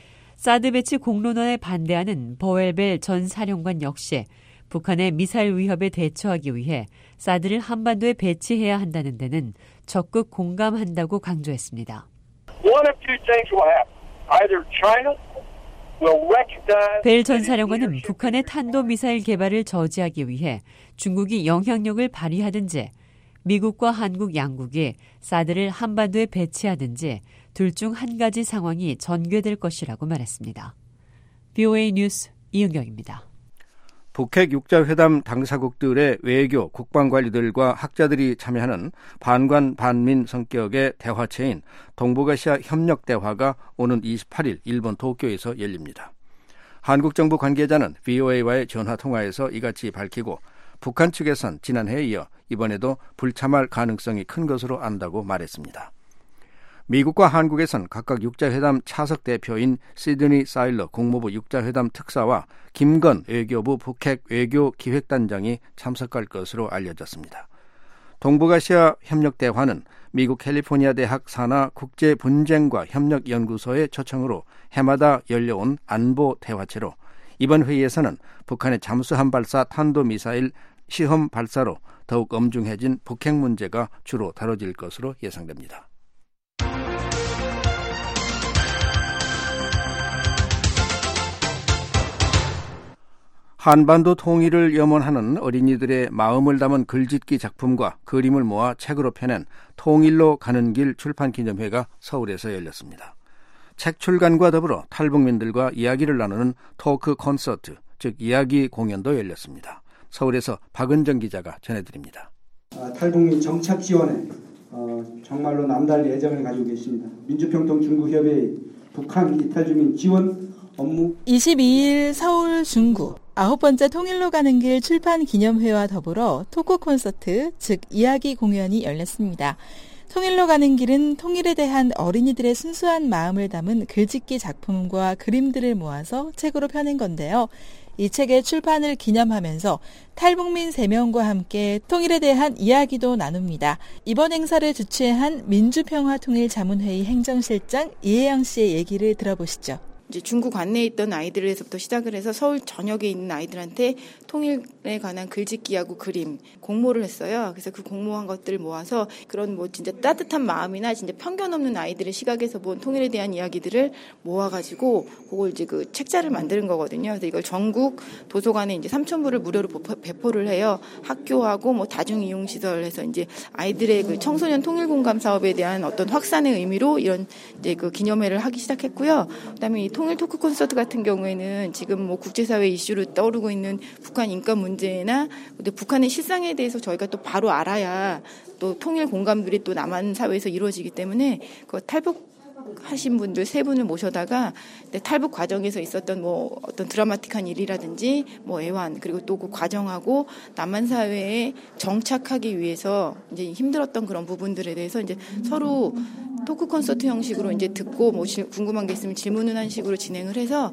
사드 배치 공론화에 반대하는 버웰벨 전 사령관 역시 북한의 미사일 위협에 대처하기 위해 사드를 한반도에 배치해야 한다는 데는 적극 공감한다고 강조했습니다. One of two things will happen. Either China will recognize 벨 전 사령관은 북한의 탄도미사일 개발을 저지하기 위해 중국이 영향력을 발휘하든지 미국과 한국 양국이 사드를 한반도에 배치하든지 둘 중 한 가지 상황이 전개될 것이라고 말했습니다. 비오에이 뉴스 이은경입니다. 북핵 육자회담 당사국들의 외교, 국방관리들과 학자들이 참여하는 반관 반민 성격의 대화체인 동북아시아 협력대화가 오는 이십팔 일 일본 도쿄에서 열립니다. 한국 정부 관계자는 브이오에이와의 전화통화에서 이같이 밝히고 북한 측에선 지난해에 이어 이번에도 불참할 가능성이 큰 것으로 안다고 말했습니다. 미국과 한국에선 각각 육자회담 차석 대표인 시드니 사일러 국무부 육자회담 특사와 김건 외교부 북핵 외교기획단장이 참석할 것으로 알려졌습니다. 동북아시아 협력대화는 미국 캘리포니아 대학 산하 국제분쟁과 협력연구소의 초청으로 해마다 열려온 안보 대화체로 이번 회의에서는 북한의 잠수함 발사 탄도미사일 시험 발사로 더욱 엄중해진 북핵 문제가 주로 다뤄질 것으로 예상됩니다. 한반도 통일을 염원하는 어린이들의 마음을 담은 글짓기 작품과 그림을 모아 책으로 펴낸 통일로 가는 길 출판기념회가 서울에서 열렸습니다. 책 출간과 더불어 탈북민들과 이야기를 나누는 토크 콘서트, 즉 이야기 공연도 열렸습니다. 서울에서 박은정 기자가 전해드립니다. 아, 탈북민 정착 지원에 어, 정말로 남다를 애정을 가지고 계십니다. 민주평통 중국협회의 북한 이탈주민 지원 업무 이십이일 서울 중구 아홉 번째 통일로 가는 길 출판 기념회와 더불어 토크 콘서트, 즉 이야기 공연이 열렸습니다. 통일로 가는 길은 통일에 대한 어린이들의 순수한 마음을 담은 글짓기 작품과 그림들을 모아서 책으로 펴낸 건데요. 이 책의 출판을 기념하면서 탈북민 세 명과 함께 통일에 대한 이야기도 나눕니다. 이번 행사를 주최한 민주평화통일자문회의 행정실장 이혜영 씨의 얘기를 들어보시죠. 이제 중국 관내에 있던 아이들에서부터 시작을 해서 서울 전역에 있는 아이들한테 통일에 관한 글짓기하고 그림 공모를 했어요. 그래서 그 공모한 것들을 모아서 그런 뭐 진짜 따뜻한 마음이나 진짜 편견 없는 아이들의 시각에서 본 통일에 대한 이야기들을 모아가지고 그걸 이제 그 책자를 만드는 거거든요. 그래서 이걸 전국 도서관에 이제 삼천 부를 무료로 배포를 해요. 학교하고 뭐 다중 이용 시설에서 이제 아이들의 그 청소년 통일 공감 사업에 대한 어떤 확산의 의미로 이런 이제 그 기념회를 하기 시작했고요. 그다음에 이 통일 토크 콘서트 같은 경우에는 지금 뭐 국제사회 이슈로 떠오르고 있는 북한 인권 문제나 근데 북한의 실상에 대해서 저희가 또 바로 알아야 또 통일 공감들이 또 남한 사회에서 이루어지기 때문에 그 탈북 하신 분들 세 분을 모셔다가 탈북 과정에서 있었던 뭐 어떤 드라마틱한 일이라든지 뭐 애환 그리고 또 그 과정하고 남한 사회에 정착하기 위해서 이제 힘들었던 그런 부분들에 대해서 이제 서로 토크 콘서트 형식으로 이제 듣고 뭐 궁금한 게 있으면 질문을 한 식으로 진행을 해서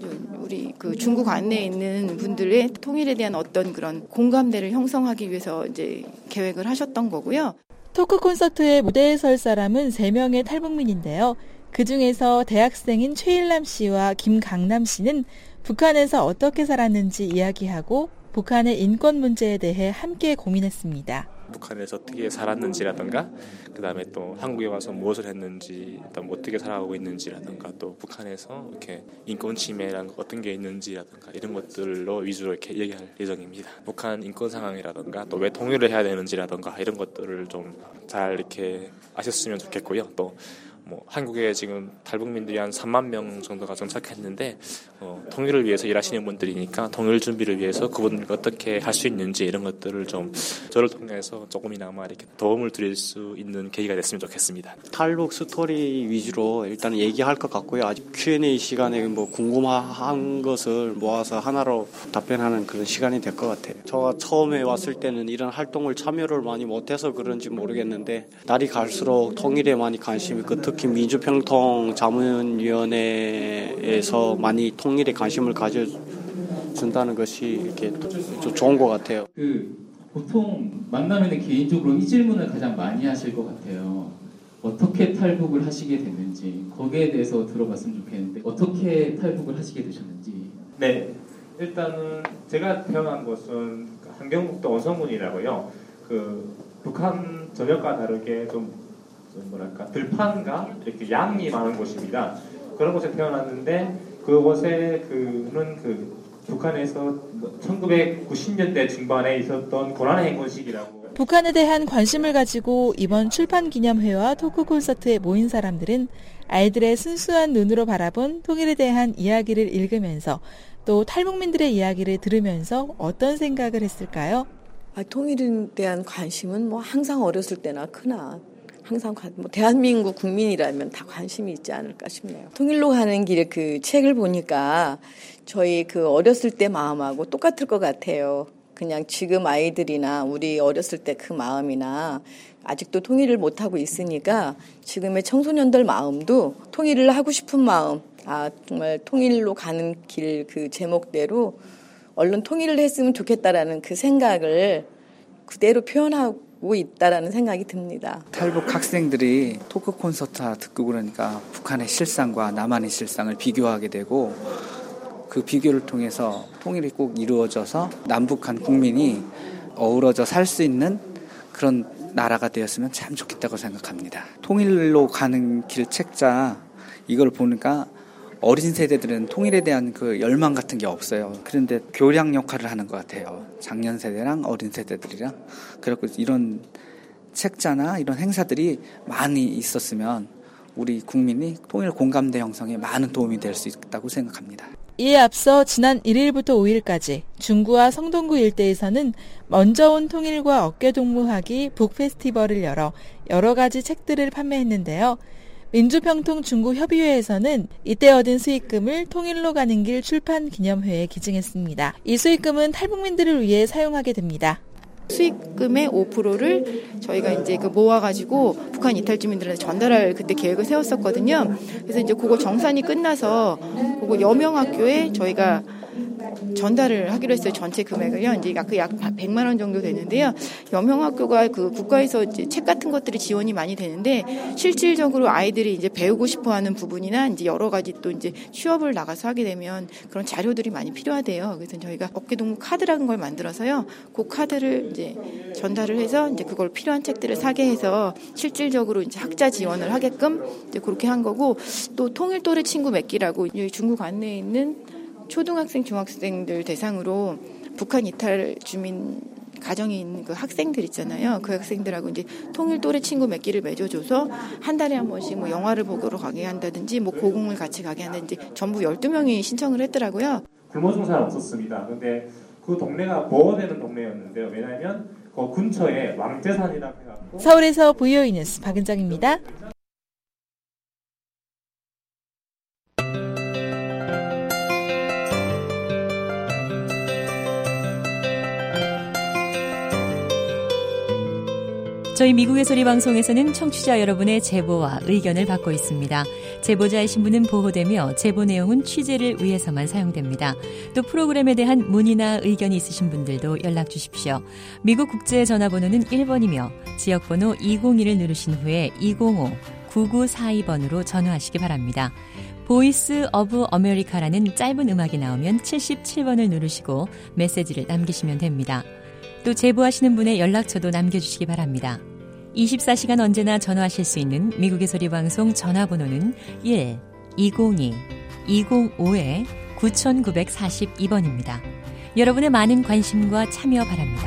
우리 그 중국 안내에 있는 분들의 통일에 대한 어떤 그런 공감대를 형성하기 위해서 이제 계획을 하셨던 거고요. 토크 콘서트에 무대에 설 사람은 세 명의 탈북민인데요. 그중에서 대학생인 최일남 씨와 김강남 씨는 북한에서 어떻게 살았는지 이야기하고 북한의 인권 문제에 대해 함께 고민했습니다. 북한에서 어떻게 살았는지라든가 그다음에 또 한국에 와서 무엇을 했는지 또 어떻게 살아가고 있는지라든가 또 북한에서 이렇게 인권 침해라는 어떤 게 있는지라든가 이런 것들로 위주로 이렇게 얘기할 예정입니다. 북한 인권 상황이라든가 또 왜 통일을 해야 되는지라든가 이런 것들을 좀 잘 이렇게 아셨으면 좋겠고요. 또 뭐 한국에 지금 탈북민들이 한 삼만 명 정도가 정착했는데 어, 통일을 위해서 일하시는 분들이니까 통일 준비를 위해서 그분들이 어떻게 할 수 있는지 이런 것들을 좀 저를 통해서 조금이나마 이렇게 도움을 드릴 수 있는 계기가 됐으면 좋겠습니다. 탈북 스토리 위주로 일단 얘기할 것 같고요. 아직 큐 앤 에이 시간에 뭐 궁금한 것을 모아서 하나로 답변하는 그런 시간이 될 것 같아요. 제가 처음에 왔을 때는 이런 활동을 참여를 많이 못해서 그런지 모르겠는데 날이 갈수록 통일에 많이 관심이 있고 특히 민주평통 자문위원회에서 많이 통일에 관심을 가져준다는 것이 이렇게 좀 좋은 것 같아요. 그 보통 만나면 개인적으로 이 질문을 가장 많이 하실 것 같아요. 어떻게 탈북을 하시게 됐는지 거기에 대해서 들어봤으면 좋겠는데 어떻게 탈북을 하시게 되셨는지. 네, 일단은 제가 태어난 곳은 함경북도 원성군이라고요. 그 북한 전역과 다르게 좀 뭐랄까 들판과 이렇게 양이 많은 곳입니다. 그런 곳에 태어났는데 그곳에 그는 그 북한에서 천구백구십 년대 중반에 있었던 고난의 행군식이라고. 북한에 대한 관심을 가지고 이번 출판 기념회와 토크 콘서트에 모인 사람들은 아이들의 순수한 눈으로 바라본 통일에 대한 이야기를 읽으면서 또 탈북민들의 이야기를 들으면서 어떤 생각을 했을까요? 아, 통일에 대한 관심은 뭐 항상 어렸을 때나 크나 항상 뭐 대한민국 국민이라면 다 관심이 있지 않을까 싶네요. 통일로 가는 길에 그 책을 보니까 저희 그 어렸을 때 마음하고 똑같을 것 같아요. 그냥 지금 아이들이나 우리 어렸을 때 그 마음이나 아직도 통일을 못하고 있으니까 지금의 청소년들 마음도 통일을 하고 싶은 마음, 아 정말 통일로 가는 길 그 제목대로 얼른 통일을 했으면 좋겠다라는 그 생각을 그대로 표현하고 있다라는 생각이 듭니다. 탈북 학생들이 토크 콘서트 듣고 그러니까 북한의 실상과 남한의 실상을 비교하게 되고 그 비교를 통해서 통일이 꼭 이루어져서 남북한 국민이 어우러져 살 수 있는 그런 나라가 되었으면 참 좋겠다고 생각합니다. 통일로 가는 길 책자 이걸 보니까 어린 세대들은 통일에 대한 그 열망 같은 게 없어요. 그런데 교량 역할을 하는 것 같아요. 장년 세대랑 어린 세대들이랑. 그래서 이런 책자나 이런 행사들이 많이 있었으면 우리 국민이 통일 공감대 형성에 많은 도움이 될 수 있다고 생각합니다. 이에 앞서 지난 일 일부터 오 일까지 중구와 성동구 일대에서는 먼저 온 통일과 어깨동무하기 북페스티벌을 열어 여러 가지 책들을 판매했는데요. 민주평통 중구협의회에서는 이때 얻은 수익금을 통일로 가는 길 출판 기념회에 기증했습니다. 이 수익금은 탈북민들을 위해 사용하게 됩니다. 수익금의 오 퍼센트를 저희가 이제 그 모아가지고 북한 이탈 주민들한테 전달할 그때 계획을 세웠었거든요. 그래서 이제 그거 정산이 끝나서 그거 여명학교에 저희가 전달을 하기로 했어요. 전체 금액을요. 이제 약, 약 백만 원 정도 되는데요. 여명학교가 그 국가에서 이제 책 같은 것들이 지원이 많이 되는데 실질적으로 아이들이 이제 배우고 싶어 하는 부분이나 이제 여러 가지 또 이제 취업을 나가서 하게 되면 그런 자료들이 많이 필요하대요. 그래서 저희가 어깨동무 카드라는 걸 만들어서요. 그 카드를 이제 전달을 해서 이제 그걸 필요한 책들을 사게 해서 실질적으로 이제 학자 지원을 하게끔 이제 그렇게 한 거고 또 통일 또래 친구 맺기라고 중국 안내에 있는 초등학생, 중학생들 대상으로 북한 이탈 주민 가정에 있는 그 학생들 있잖아요. 그 학생들하고 이제 통일 또래 친구 맺기를 맺어줘서 한 달에 한 번씩 뭐 영화를 보러 가게 한다든지 뭐 고궁을 같이 가게 한다든지 전부 열두 명이 신청을 했더라고요. 굶어 죽은 사람 없었습니다. 근데 그 동네가 보호되는 동네였는데요. 왜냐하면 그 근처에 왕재산이라고 해갖고 서울에서 브이오이 뉴스 박은정입니다. 저희 미국의 소리 방송에서는 청취자 여러분의 제보와 의견을 받고 있습니다. 제보자의 신분은 보호되며 제보 내용은 취재를 위해서만 사용됩니다. 또 프로그램에 대한 문의나 의견이 있으신 분들도 연락 주십시오. 미국 국제 전화번호는 일 번이며 지역번호 이공일을 누르신 후에 이공오 구구사이 번으로 전화하시기 바랍니다. 보이스 오브 아메리카라는 짧은 음악이 나오면 칠십칠 번을 누르시고 메시지를 남기시면 됩니다. 또 제보하시는 분의 연락처도 남겨주시기 바랍니다. 이십사 시간 언제나 전화하실 수 있는 미국의 소리 방송 전화번호는 일 이공이 이공오 구구사이 번입니다. 여러분의 많은 관심과 참여 바랍니다.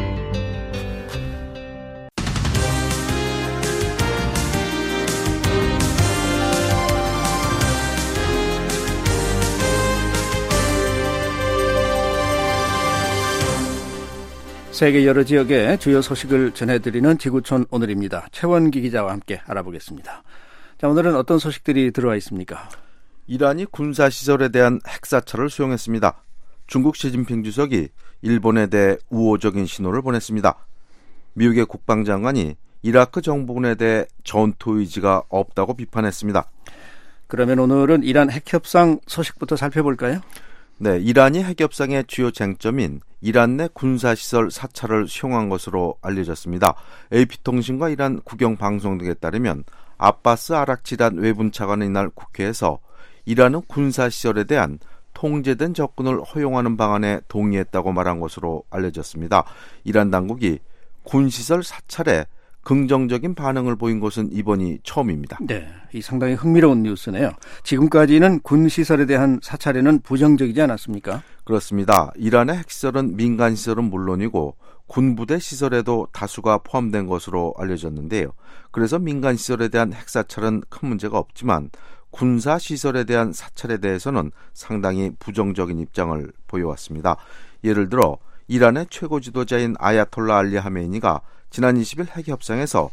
세계 여러 지역의 주요 소식을 전해드리는 지구촌 오늘입니다. 최원기 기자와 함께 알아보겠습니다. 자, 오늘은 어떤 소식들이 들어와 있습니까? 이란이 군사시설에 대한 핵사찰을 수용했습니다. 중국 시진핑 주석이 일본에 대해 우호적인 신호를 보냈습니다. 미국의 국방장관이 이라크 정부군에 대해 전투 의지가 없다고 비판했습니다. 그러면 오늘은 이란 핵협상 소식부터 살펴볼까요? 네, 이란이 핵협상의 주요 쟁점인 이란 내 군사시설 사찰을 수용한 것으로 알려졌습니다. 에이피통신과 이란 국영방송 등에 따르면 아바스 아락치란 외분 차관은 이날 국회에서 이란은 군사시설에 대한 통제된 접근을 허용하는 방안에 동의했다고 말한 것으로 알려졌습니다. 이란 당국이 군시설 사찰에 긍정적인 반응을 보인 것은 이번이 처음입니다. 네, 이 상당히 흥미로운 뉴스네요. 지금까지는 군시설에 대한 사찰에는 부정적이지 않았습니까? 그렇습니다. 이란의 핵시설은 민간시설은 물론이고 군부대 시설에도 다수가 포함된 것으로 알려졌는데요. 그래서 민간시설에 대한 핵사찰은 큰 문제가 없지만 군사시설에 대한 사찰에 대해서는 상당히 부정적인 입장을 보여왔습니다. 예를 들어 이란의 최고 지도자인 아야톨라 알리 하메이니가 지난 이십 일 핵협상에서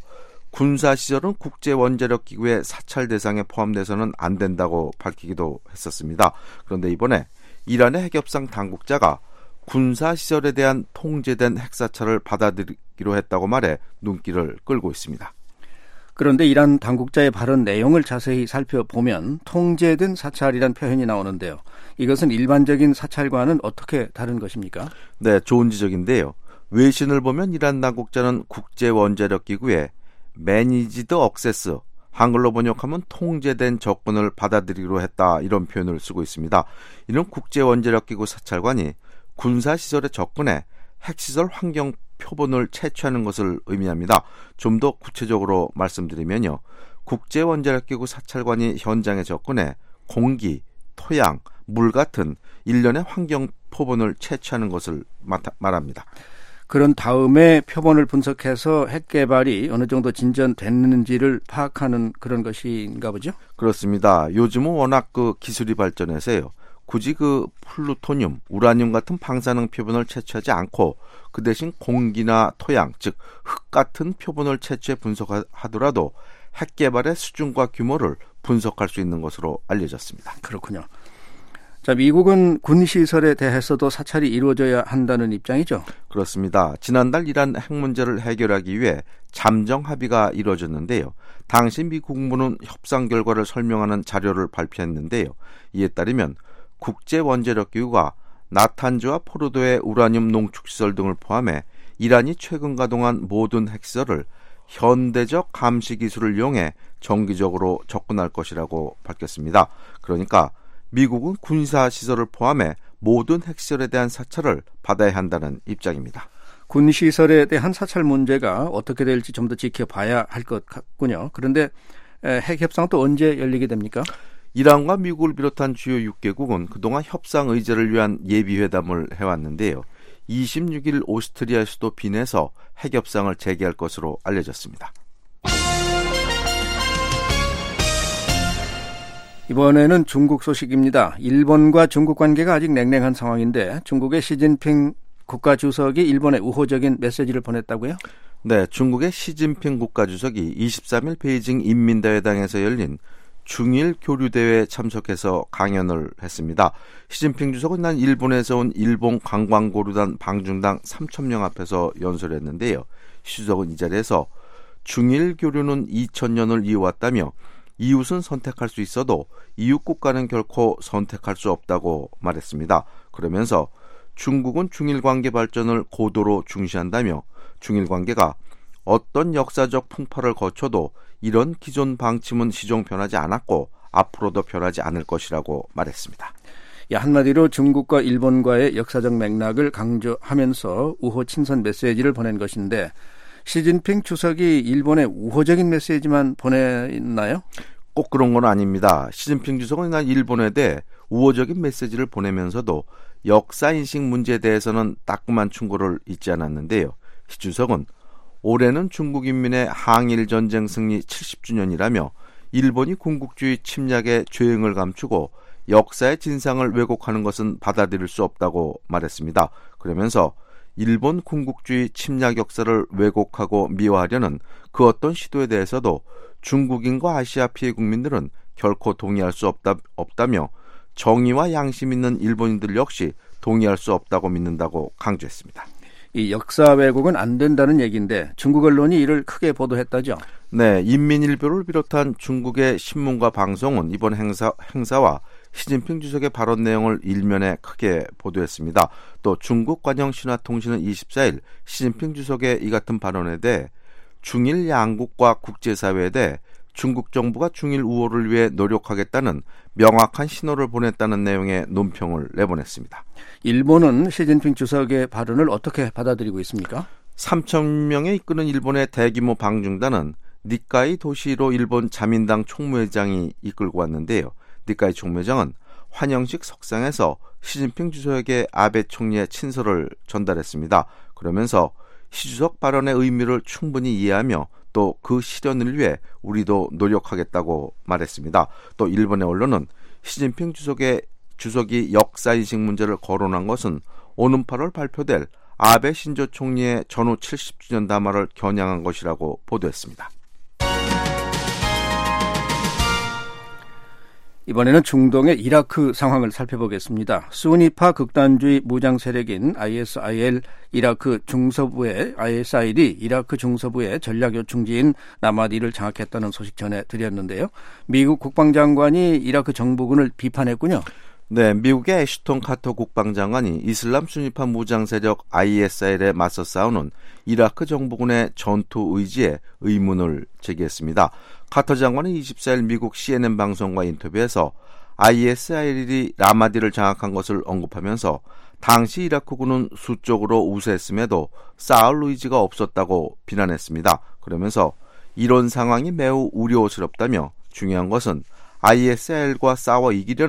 군사시설은 국제원자력기구의 사찰 대상에 포함돼서는 안 된다고 밝히기도 했었습니다. 그런데 이번에 이란의 핵협상 당국자가 군사시설에 대한 통제된 핵사찰을 받아들이기로 했다고 말해 눈길을 끌고 있습니다. 그런데 이란 당국자의 발언 내용을 자세히 살펴보면 통제된 사찰이란 표현이 나오는데요. 이것은 일반적인 사찰과는 어떻게 다른 것입니까? 네, 좋은 지적인데요. 외신을 보면 이란 당국자는 국제원자력기구의 매니지드 억세스, 한글로 번역하면 통제된 접근을 받아들이기로 했다, 이런 표현을 쓰고 있습니다. 이는 국제원자력기구 사찰관이 군사시설에 접근해 핵시설 환경 표본을 채취하는 것을 의미합니다. 좀 더 구체적으로 말씀드리면요. 국제원자력기구 사찰관이 현장에 접근해 공기, 토양, 물 같은 일련의 환경 표본을 채취하는 것을 말합니다. 그런 다음에 표본을 분석해서 핵 개발이 어느 정도 진전됐는지를 파악하는 그런 것인가 보죠? 그렇습니다. 요즘은 워낙 그 기술이 발전해서요. 굳이 그 플루토늄, 우라늄 같은 방사능 표본을 채취하지 않고 그 대신 공기나 토양, 즉 흙 같은 표본을 채취해 분석하더라도 핵 개발의 수준과 규모를 분석할 수 있는 것으로 알려졌습니다. 그렇군요. 자, 미국은 군 시설에 대해서도 사찰이 이루어져야 한다는 입장이죠? 그렇습니다. 지난달 이란 핵 문제를 해결하기 위해 잠정 합의가 이루어졌는데요. 당시 미 국무부는 협상 결과를 설명하는 자료를 발표했는데요. 이에 따르면 국제원자력기구가 나탄즈와 포르도의 우라늄 농축시설 등을 포함해 이란이 최근 가동한 모든 핵시설을 현대적 감시 기술을 이용해 정기적으로 접근할 것이라고 밝혔습니다. 그러니까 미국은 군사시설을 포함해 모든 핵시설에 대한 사찰을 받아야 한다는 입장입니다. 군시설에 대한 사찰 문제가 어떻게 될지 좀 더 지켜봐야 할 것 같군요. 그런데 핵협상 또 언제 열리게 됩니까? 이란과 미국을 비롯한 주요 육 개국은 그동안 협상 의제를 위한 예비회담을 해왔는데요. 이십육 일 오스트리아 수도 빈에서 핵협상을 재개할 것으로 알려졌습니다. 이번에는 중국 소식입니다. 일본과 중국 관계가 아직 냉랭한 상황인데 중국의 시진핑 국가주석이 일본에 우호적인 메시지를 보냈다고요? 네, 중국의 시진핑 국가주석이 이십삼 일 베이징 인민대회당에서 열린 중일 교류대회에 참석해서 강연을 했습니다. 시진핑 주석은 난 일본에서 온 일본 관광고루단 방중당 삼천 명 앞에서 연설했는데요. 시 주석은 이 자리에서 중일 교류는 이천 년을 이어왔다며 이웃은 선택할 수 있어도 이웃 국가는 결코 선택할 수 없다고 말했습니다. 그러면서 중국은 중일 관계 발전을 고도로 중시한다며 중일 관계가 어떤 역사적 풍파를 거쳐도 이런 기존 방침은 시종 변하지 않았고 앞으로도 변하지 않을 것이라고 말했습니다. 야, 한마디로 중국과 일본과의 역사적 맥락을 강조하면서 우호 친선 메시지를 보낸 것인데 시진핑 주석이 일본에 우호적인 메시지만 보냈나요? 꼭 그런 건 아닙니다. 시진핑 주석은 일본에 대해 우호적인 메시지를 보내면서도 역사인식 문제에 대해서는 따끔한 충고를 잊지 않았는데요. 시 주석은 올해는 중국 인민의 항일 전쟁 승리 칠십 주년이라며 일본이 군국주의 침략의 죄응을 감추고 역사의 진상을 왜곡하는 것은 받아들일 수 없다고 말했습니다. 그러면서 일본 군국주의 침략 역사를 왜곡하고 미화하려는 그 어떤 시도에 대해서도 중국인과 아시아 피해 국민들은 결코 동의할 수 없다, 없다며 정의와 양심 있는 일본인들 역시 동의할 수 없다고 믿는다고 강조했습니다. 이 역사 왜곡은 안 된다는 얘기인데 중국 언론이 이를 크게 보도했다죠? 네, 인민일보를 비롯한 중국의 신문과 방송은 이번 행사, 행사와 시진핑 주석의 발언 내용을 일면에 크게 보도했습니다. 또 중국 관영신화통신은 이십사 일 시진핑 주석의 이 같은 발언에 대해 중일 양국과 국제사회에 대해 중국 정부가 중일 우호를 위해 노력하겠다는 명확한 신호를 보냈다는 내용의 논평을 내보냈습니다. 일본은 시진핑 주석의 발언을 어떻게 받아들이고 있습니까? 삼천 명에 이끄는 일본의 대규모 방중단은 니카이 도시로 일본 자민당 총무회장이 이끌고 왔는데요. 니카이 총무회장은 환영식 석상에서 시진핑 주석에게 아베 총리의 친서를 전달했습니다. 그러면서 시 주석 발언의 의미를 충분히 이해하며 또 그 실현을 위해 우리도 노력하겠다고 말했습니다. 또 일본의 언론은 시진핑 주석의 주석이 역사인식 문제를 거론한 것은 오는 팔월 발표될 아베 신조 총리의 전후 칠십 주년 담화를 겨냥한 것이라고 보도했습니다. 이번에는 중동의 이라크 상황을 살펴보겠습니다. 수니파 극단주의 무장 세력인 아이에스아이엘 이라크 중서부의 아이에스아이엘이 이라크 중서부의 전략 요충지인 라마디를 장악했다는 소식 전해드렸는데요. 미국 국방장관이 이라크 정부군을 비판했군요. 네, 미국의 애슈톤 카터 국방장관이 이슬람 수니파 무장 세력 아이에스아이엘에 맞서 싸우는 이라크 정부군의 전투 의지에 의문을 제기했습니다. 카터 장관은 이십사 일 미국 씨엔엔 방송과 인터뷰에서 아이에스아이엘이 라마디를 장악한 것을 언급하면서 당시 이라크군은 수적으로 우세했음에도 싸울 의지가 없었다고 비난했습니다. 그러면서 이런 상황이 매우 우려스럽다며 중요한 것은 아이에스아이엘과 싸워 이기려는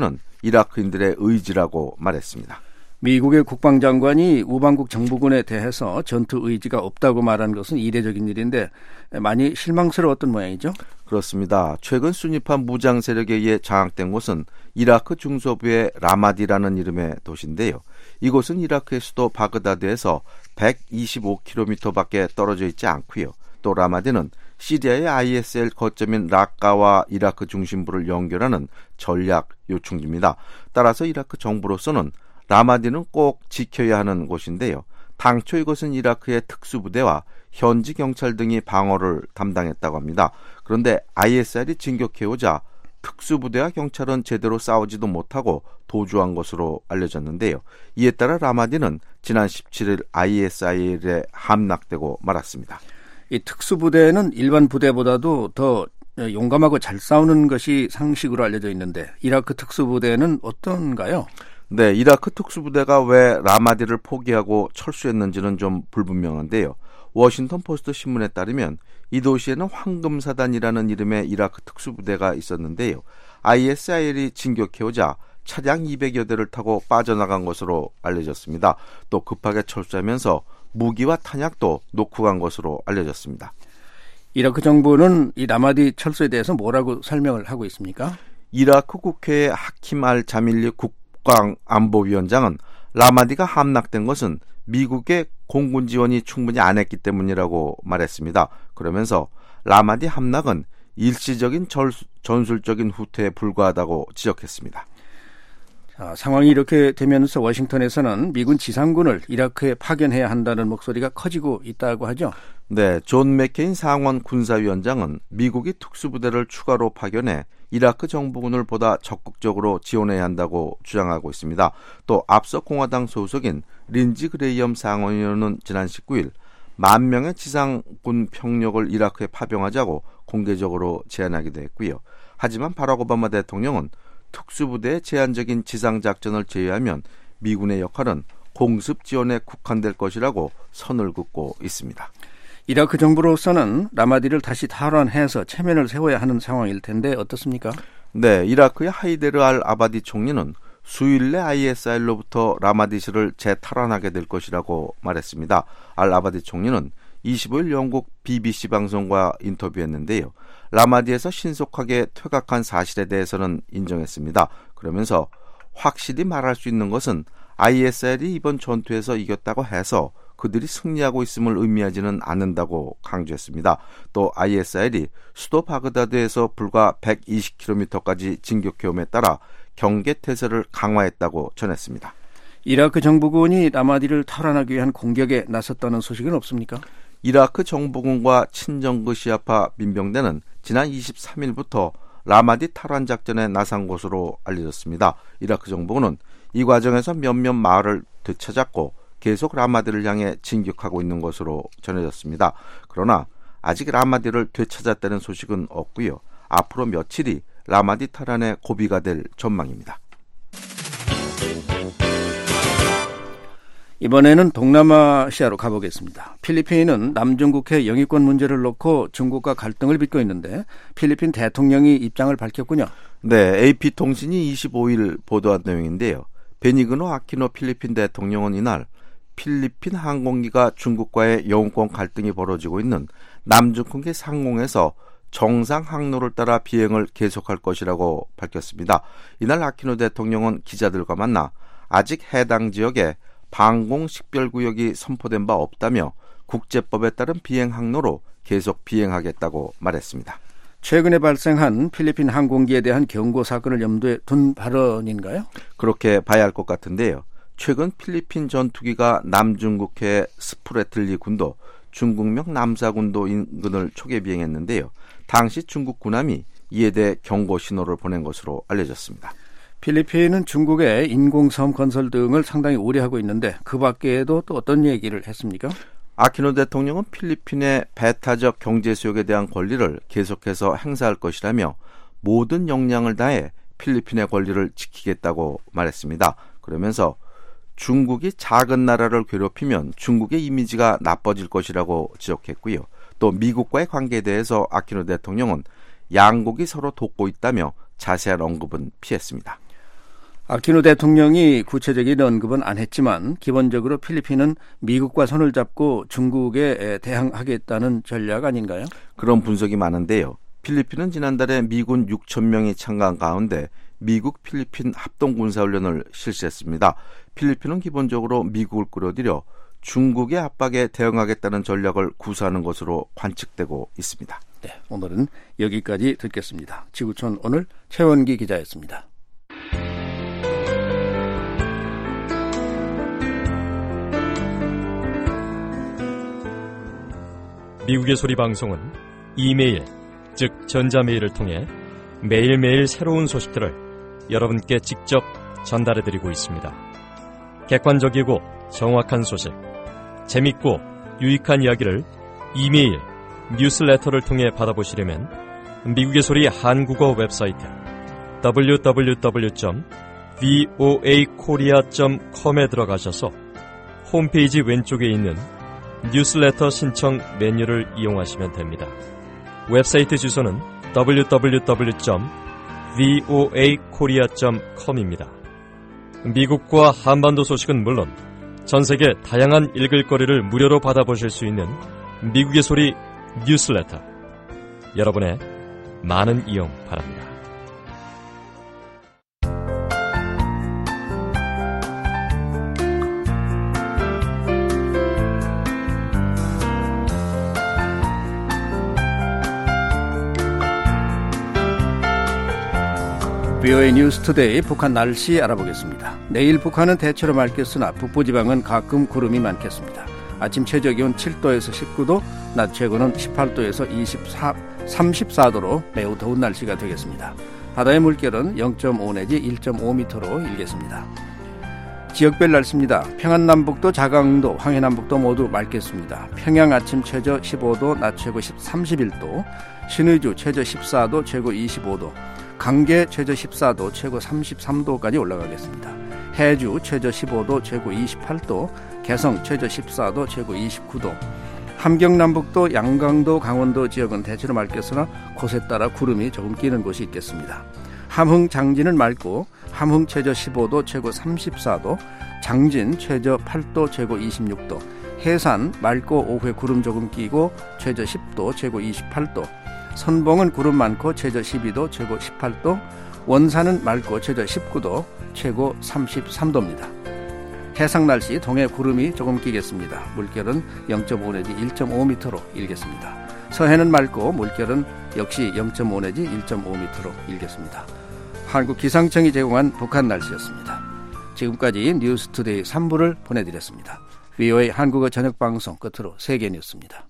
이라크인들의 의지라고 말했습니다. 미국의 국방장관이 우방국 정부군에 대해서 전투 의지가 없다고 말한 것은 이례적인 일인데 많이 실망스러웠던 모양이죠? 그렇습니다. 최근 순위파 무장 세력에 의해 장악된 곳은 이라크 중서부의 라마디라는 이름의 도시인데요. 이곳은 이라크의 수도 바그다드에서 백이십오 킬로미터밖에 떨어져 있지 않고요. 또 라마디는 시리아의 아이에스엘 거점인 라카와 이라크 중심부를 연결하는 전략 요충지입니다. 따라서 이라크 정부로서는 라마디는 꼭 지켜야 하는 곳인데요. 당초 이것은 이라크의 특수부대와 현지 경찰 등이 방어를 담당했다고 합니다. 그런데 아이에스엘이 진격해오자 특수부대와 경찰은 제대로 싸우지도 못하고 도주한 것으로 알려졌는데요. 이에 따라 라마디는 지난 십칠일 아이에스아이엘에 함락되고 말았습니다. 이 특수부대는 일반 부대보다도 더 용감하고 잘 싸우는 것이 상식으로 알려져 있는데 이라크 특수부대는 어떤가요? 네, 이라크 특수부대가 왜 라마디를 포기하고 철수했는지는 좀 불분명한데요. 워싱턴 포스트 신문에 따르면 이 도시에는 황금사단이라는 이름의 이라크 특수부대가 있었는데요. 아이에스아이엘이 진격해오자 차량 이백여 대를 타고 빠져나간 것으로 알려졌습니다. 또 급하게 철수하면서 무기와 탄약도 놓고 간 것으로 알려졌습니다. 이라크 정부는 이 라마디 철수에 대해서 뭐라고 설명을 하고 있습니까? 이라크 국회의 하킴 알 자밀리 국방안보위원장은 라마디가 함락된 것은 미국의 공군 지원이 충분히 안 했기 때문이라고 말했습니다. 그러면서 라마디 함락은 일시적인 절, 전술적인 후퇴에 불과하다고 지적했습니다. 자, 상황이 이렇게 되면서 워싱턴에서는 미군 지상군을 이라크에 파견해야 한다는 목소리가 커지고 있다고 하죠. 네, 존 맥케인 상원 군사위원장은 미국이 특수부대를 추가로 파견해 이라크 정부군을 보다 적극적으로 지원해야 한다고 주장하고 있습니다. 또 앞서 공화당 소속인 린지 그레이엄 상원의원은 지난 십구일 만 명의 지상군 병력을 이라크에 파병하자고 공개적으로 제안하기도 했고요. 하지만 바락 오바마 대통령은 특수부대의 제한적인 지상작전을 제외하면 미군의 역할은 공습 지원에 국한될 것이라고 선을 긋고 있습니다. 이라크 정부로서는 라마디를 다시 탈환해서 체면을 세워야 하는 상황일 텐데 어떻습니까? 네, 이라크의 하이데르 알 아바디 총리는 수일 내 아이에스아이엘로부터 라마디시를 재탈환하게 될 것이라고 말했습니다. 알 아바디 총리는 이십오일 영국 비비씨 방송과 인터뷰했는데요. 라마디에서 신속하게 퇴각한 사실에 대해서는 인정했습니다. 그러면서 확실히 말할 수 있는 것은 아이에스아이엘이 이번 전투에서 이겼다고 해서 그들이 승리하고 있음을 의미하지는 않는다고 강조했습니다. 또 아이에스아이엘이 수도 바그다드에서 불과 백이십 킬로미터까지 진격해옴에 따라 경계태세를 강화했다고 전했습니다. 이라크 정부군이 라마디를 탈환하기 위한 공격에 나섰다는 소식은 없습니까? 이라크 정부군과 친정부 시아파 민병대는 지난 이십삼일부터 라마디 탈환 작전에 나선 것으로 알려졌습니다. 이라크 정부군은 이 과정에서 몇몇 마을을 되찾았고 계속 라마디를 향해 진격하고 있는 것으로 전해졌습니다. 그러나 아직 라마디를 되찾았다는 소식은 없고요. 앞으로 며칠이 라마디 탈환의 고비가 될 전망입니다. 이번에는 동남아시아로 가보겠습니다. 필리핀은 남중국해 영유권 문제를 놓고 중국과 갈등을 빚고 있는데 필리핀 대통령이 입장을 밝혔군요. 네, 에이피통신이 이십오일 보도한 내용인데요. 베니그노 아키노 필리핀 대통령은 이날 필리핀 항공기가 중국과의 영유권 갈등이 벌어지고 있는 남중국해 상공에서 정상 항로를 따라 비행을 계속할 것이라고 밝혔습니다. 이날 아키노 대통령은 기자들과 만나 아직 해당 지역에 방공 식별구역이 선포된 바 없다며 국제법에 따른 비행 항로로 계속 비행하겠다고 말했습니다. 최근에 발생한 필리핀 항공기에 대한 경고 사건을 염두에 둔 발언인가요? 그렇게 봐야 할 것 같은데요. 최근 필리핀 전투기가 남중국해 스프레틀리 군도, 중국명 남사군도 인근을 초계 비행했는데요. 당시 중국 군함이 이에 대해 경고 신호를 보낸 것으로 알려졌습니다. 필리핀은 중국의 인공섬 건설 등을 상당히 우려하고 있는데 그 밖에도 또 어떤 얘기를 했습니까? 아키노 대통령은 필리핀의 배타적 경제 수역에 대한 권리를 계속해서 행사할 것이라며 모든 역량을 다해 필리핀의 권리를 지키겠다고 말했습니다. 그러면서 중국이 작은 나라를 괴롭히면 중국의 이미지가 나빠질 것이라고 지적했고요. 또 미국과의 관계에 대해서 아키노 대통령은 양국이 서로 돕고 있다며 자세한 언급은 피했습니다. 아키노 대통령이 구체적인 언급은 안 했지만 기본적으로 필리핀은 미국과 손을 잡고 중국에 대항하겠다는 전략 아닌가요? 그런 분석이 많은데요. 필리핀은 지난달에 미군 육천 명이 참가한 가운데 미국 필리핀 합동군사훈련을 실시했습니다. 필리핀은 기본적으로 미국을 끌어들여 중국의 압박에 대응하겠다는 전략을 구사하는 것으로 관측되고 있습니다. 네, 오늘은 여기까지 듣겠습니다. 지구촌 오늘 최원기 기자였습니다. 미국의 소리 방송은 이메일, 즉 전자메일을 통해 매일매일 새로운 소식들을 여러분께 직접 전달해드리고 있습니다. 객관적이고 정확한 소식, 재밌고 유익한 이야기를 이메일, 뉴스레터를 통해 받아보시려면 미국의 소리 한국어 웹사이트 더블유 더블유 더블유 점 브이오에이 코리아 점 컴에 들어가셔서 홈페이지 왼쪽에 있는 뉴스레터 신청 메뉴를 이용하시면 됩니다. 웹사이트 주소는 더블유 더블유 더블유 점 브이오에이 코리아 점 컴입니다. 미국과 한반도 소식은 물론 전 세계 다양한 읽을거리를 무료로 받아보실 수 있는 미국의 소리 뉴스레터. 여러분의 많은 이용 바랍니다. 브이오에이 뉴스투데이 북한 날씨 알아보겠습니다. 내일 북한은 대체로 맑겠으나 북부지방은 가끔 구름이 많겠습니다. 아침 최저기온 칠 도에서 십구 도, 낮 최고는 십팔 도에서 이십사, 삼십사 도로 매우 더운 날씨가 되겠습니다. 바다의 물결은 영 점 오 내지 일 점 오 미터로 일겠습니다. 지역별 날씨입니다. 평안남북도, 자강도, 황해남북도 모두 맑겠습니다. 평양 아침 최저 십오 도, 낮 최고 삼십일 도, 신의주 최저 십사 도, 최고 이십오 도, 강계 최저 십사 도, 최고 삼십삼 도까지 올라가겠습니다. 해주 최저 십오 도, 최고 이십팔 도, 개성 최저 십사 도, 최고 이십구 도, 함경남북도, 양강도, 강원도 지역은 대체로 맑겠으나 곳에 따라 구름이 조금 끼는 곳이 있겠습니다. 함흥, 장진은 맑고 함흥 최저 십오 도, 최고 삼십사 도, 장진 최저 팔 도, 최고 이십육 도, 해산 맑고 오후에 구름 조금 끼고 최저 십 도, 최고 이십팔 도, 선봉은 구름 많고 최저 십이 도, 최고 십팔 도, 원산은 맑고 최저 십구 도, 최고 삼십삼 도입니다. 해상 날씨 동해 구름이 조금 끼겠습니다. 물결은 영 점 오 내지 일 점 오 미터로 일겠습니다. 서해는 맑고 물결은 역시 영 점 오 내지 일 점 오 미터로 일겠습니다. 한국 기상청이 제공한 북한 날씨였습니다. 지금까지 뉴스투데이 삼 부를 보내드렸습니다. 브이오에이 한국어 저녁방송 끝으로 세계 뉴스입니다.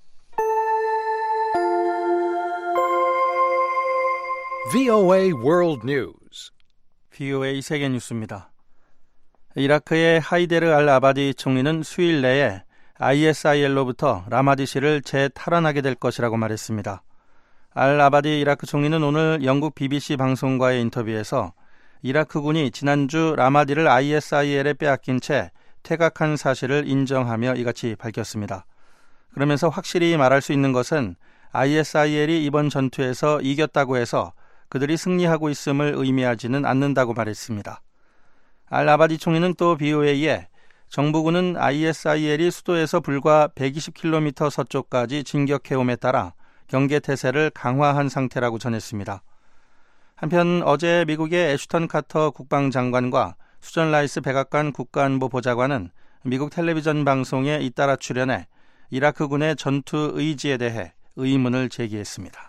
브이오에이 World News. 브이오에이 세계 뉴스입니다. 이라크의 하이데르 알 아바디 총리는 수일 내에 아이에스아이엘로부터 라마디시를 재탈환하게 될 것이라고 말했습니다. 알 아바디 이라크 총리는 오늘 영국 비비씨 방송과의 인터뷰에서 이라크군이 지난주 라마디를 아이에스아이엘에 빼앗긴 채 퇴각한 사실을 인정하며 이같이 밝혔습니다. 그러면서 확실히 말할 수 있는 것은 아이에스아이엘이 이번 전투에서 이겼다고 해서 그들이 승리하고 있음을 의미하지는 않는다고 말했습니다. 알 아바디 총리는 또 브이오에이에 정부군은 아이에스아이엘이 수도에서 불과 백이십 킬로미터 서쪽까지 진격해옴에 따라 경계태세를 강화한 상태라고 전했습니다. 한편 어제 미국의 애슈턴 카터 국방장관과 수전 라이스 백악관 국가안보 보좌관은 미국 텔레비전 방송에 잇따라 출연해 이라크군의 전투 의지에 대해 의문을 제기했습니다.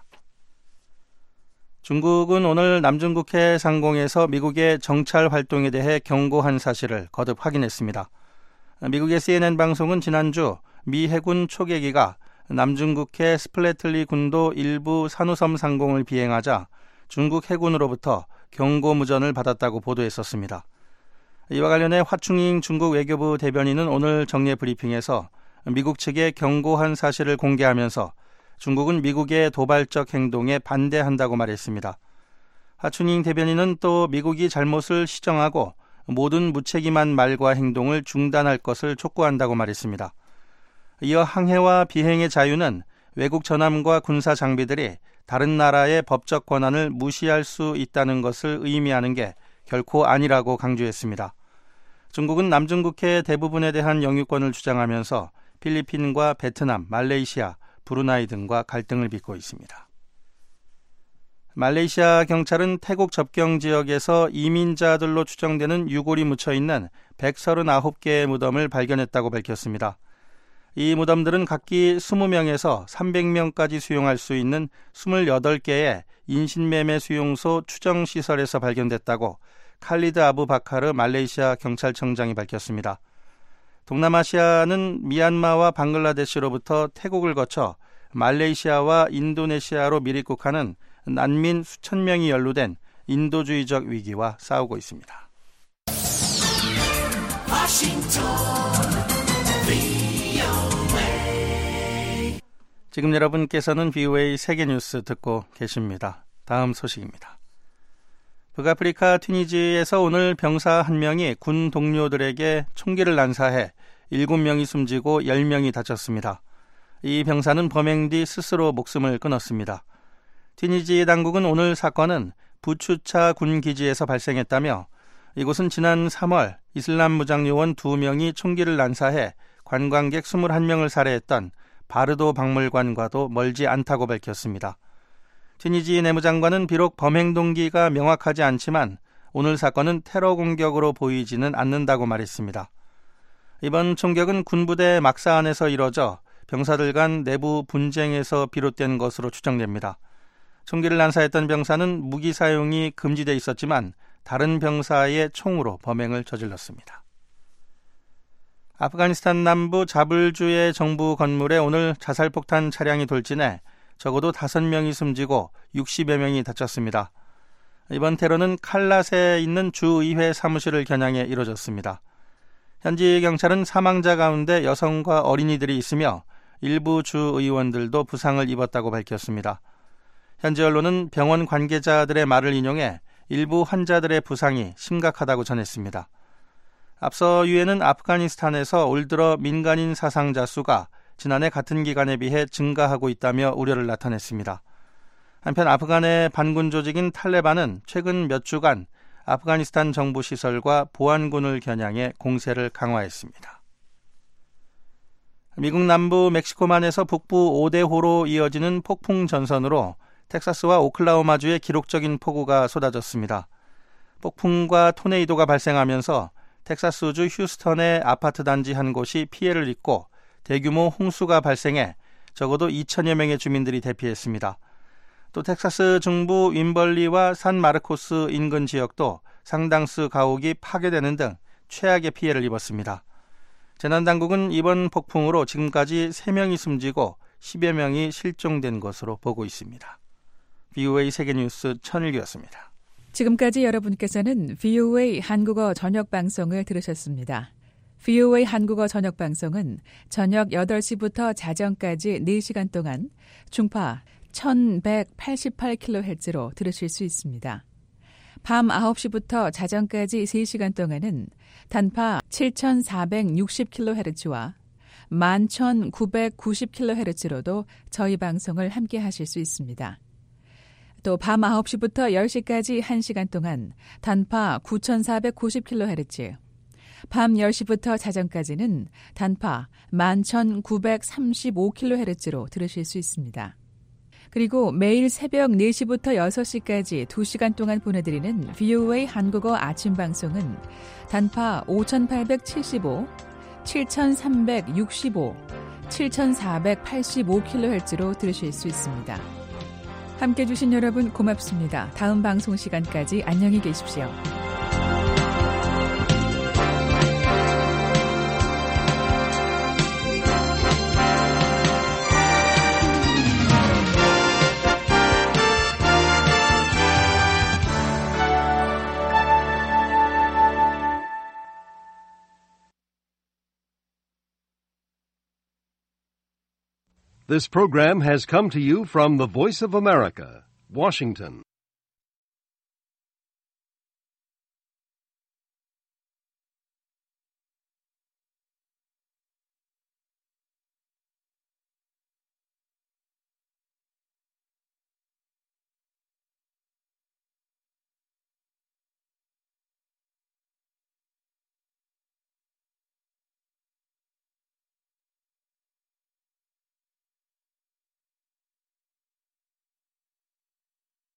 중국은 오늘 남중국해 상공에서 미국의 정찰 활동에 대해 경고한 사실을 거듭 확인했습니다. 미국의 씨엔엔 방송은 지난주 미 해군 초계기가 남중국해 스플래틀리 군도 일부 산호섬 상공을 비행하자 중국 해군으로부터 경고 무전을 받았다고 보도했었습니다. 이와 관련해 화충잉 중국 외교부 대변인은 오늘 정례 브리핑에서 미국 측에 경고한 사실을 공개하면서 중국은 미국의 도발적 행동에 반대한다고 말했습니다. 하춘잉 대변인은 또 미국이 잘못을 시정하고 모든 무책임한 말과 행동을 중단할 것을 촉구한다고 말했습니다. 이어 항해와 비행의 자유는 외국 전함과 군사 장비들이 다른 나라의 법적 권한을 무시할 수 있다는 것을 의미하는 게 결코 아니라고 강조했습니다. 중국은 남중국해 대부분에 대한 영유권을 주장하면서 필리핀과 베트남, 말레이시아, 브루나이 등과 갈등을 빚고 있습니다. 말레이시아 경찰은 태국 접경 지역에서 이민자들로 추정되는 유골이 묻혀있는 백삼십구 개의 무덤을 발견했다고 밝혔습니다. 이 무덤들은 각기 이십 명에서 삼백 명까지 수용할 수 있는 이십팔 개의 인신매매 수용소 추정시설에서 발견됐다고 칼리드 아부바카르 말레이시아 경찰청장이 밝혔습니다. 동남아시아는 미얀마와 방글라데시로부터 태국을 거쳐 말레이시아와 인도네시아로 밀입국하는 난민 수천 명이 연루된 인도주의적 위기와 싸우고 있습니다. 지금 여러분께서는 브이오에이 세계뉴스 듣고 계십니다. 다음 소식입니다. 북아프리카 튀니지에서 오늘 병사 한 명이 군 동료들에게 총기를 난사해 일곱 명이 숨지고 열 명이 다쳤습니다. 이 병사는 범행 뒤 스스로 목숨을 끊었습니다. 튀니지 당국은 오늘 사건은 부추차 군기지에서 발생했다며 이곳은 지난 삼월 이슬람 무장 요원 두 명이 총기를 난사해 관광객 이십일 명을 살해했던 바르도 박물관과도 멀지 않다고 밝혔습니다. 튀니지 내무장관은 비록 범행 동기가 명확하지 않지만 오늘 사건은 테러 공격으로 보이지는 않는다고 말했습니다. 이번 총격은 군부대 막사 안에서 이뤄져 병사들 간 내부 분쟁에서 비롯된 것으로 추정됩니다. 총기를 난사했던 병사는 무기 사용이 금지돼 있었지만 다른 병사의 총으로 범행을 저질렀습니다. 아프가니스탄 남부 자불주의 정부 건물에 오늘 자살폭탄 차량이 돌진해 적어도 다섯 명이 숨지고 육십여 명이 다쳤습니다. 이번 테러는 칼랏에 있는 주의회 사무실을 겨냥해 이뤄졌습니다. 현지 경찰은 사망자 가운데 여성과 어린이들이 있으며 일부 주의원들도 부상을 입었다고 밝혔습니다. 현지 언론은 병원 관계자들의 말을 인용해 일부 환자들의 부상이 심각하다고 전했습니다. 앞서 유엔은 아프가니스탄에서 올 들어 민간인 사상자 수가 지난해 같은 기간에 비해 증가하고 있다며 우려를 나타냈습니다. 한편 아프간의 반군 조직인 탈레반은 최근 몇 주간 아프가니스탄 정부 시설과 보안군을 겨냥해 공세를 강화했습니다. 미국 남부 멕시코만에서 북부 오데호로 이어지는 폭풍 전선으로 텍사스와 오클라호마주에 기록적인 폭우가 쏟아졌습니다. 폭풍과 토네이도가 발생하면서 텍사스주 휴스턴의 아파트 단지 한 곳이 피해를 입고 대규모 홍수가 발생해 적어도 이천여 명의 주민들이 대피했습니다. 또 텍사스 중부 윈벌리와 산 마르코스 인근 지역도 상당수 가옥이 파괴되는 등 최악의 피해를 입었습니다. 재난당국은 이번 폭풍으로 지금까지 세 명이 숨지고 십여 명이 실종된 것으로 보고 있습니다. 브이오에이 세계뉴스 천일규였습니다. 지금까지 여러분께서는 브이오에이 한국어 저녁방송을 들으셨습니다. 브이오에이 한국어 저녁방송은 저녁 여덟 시부터 자정까지 네 시간 동안 중파 천백팔십팔 킬로헤르츠로 들으실 수 있습니다. 밤 아홉 시부터 자정까지 세 시간 동안은 단파 칠천사백육십 킬로헤르츠와 만 천구백구십 킬로헤르츠로도 저희 방송을 함께 하실 수 있습니다. 또 밤 아홉 시부터 열 시까지 한 시간 동안 단파 구천사백구십 킬로헤르츠, 밤 열 시부터 자정까지는 단파 만 천구백삼십오 킬로헤르츠로 들으실 수 있습니다. 그리고 매일 새벽 네 시부터 여섯 시까지 두 시간 동안 보내드리는 브이오에이 한국어 아침 방송은 단파 오천팔백칠십오, 칠천삼백육십오, 칠천사백팔십오 킬로헤르츠로 들으실 수 있습니다. 함께해 주신 여러분 고맙습니다. 다음 방송 시간까지 안녕히 계십시오. This program has come to you from the Voice of America, Washington.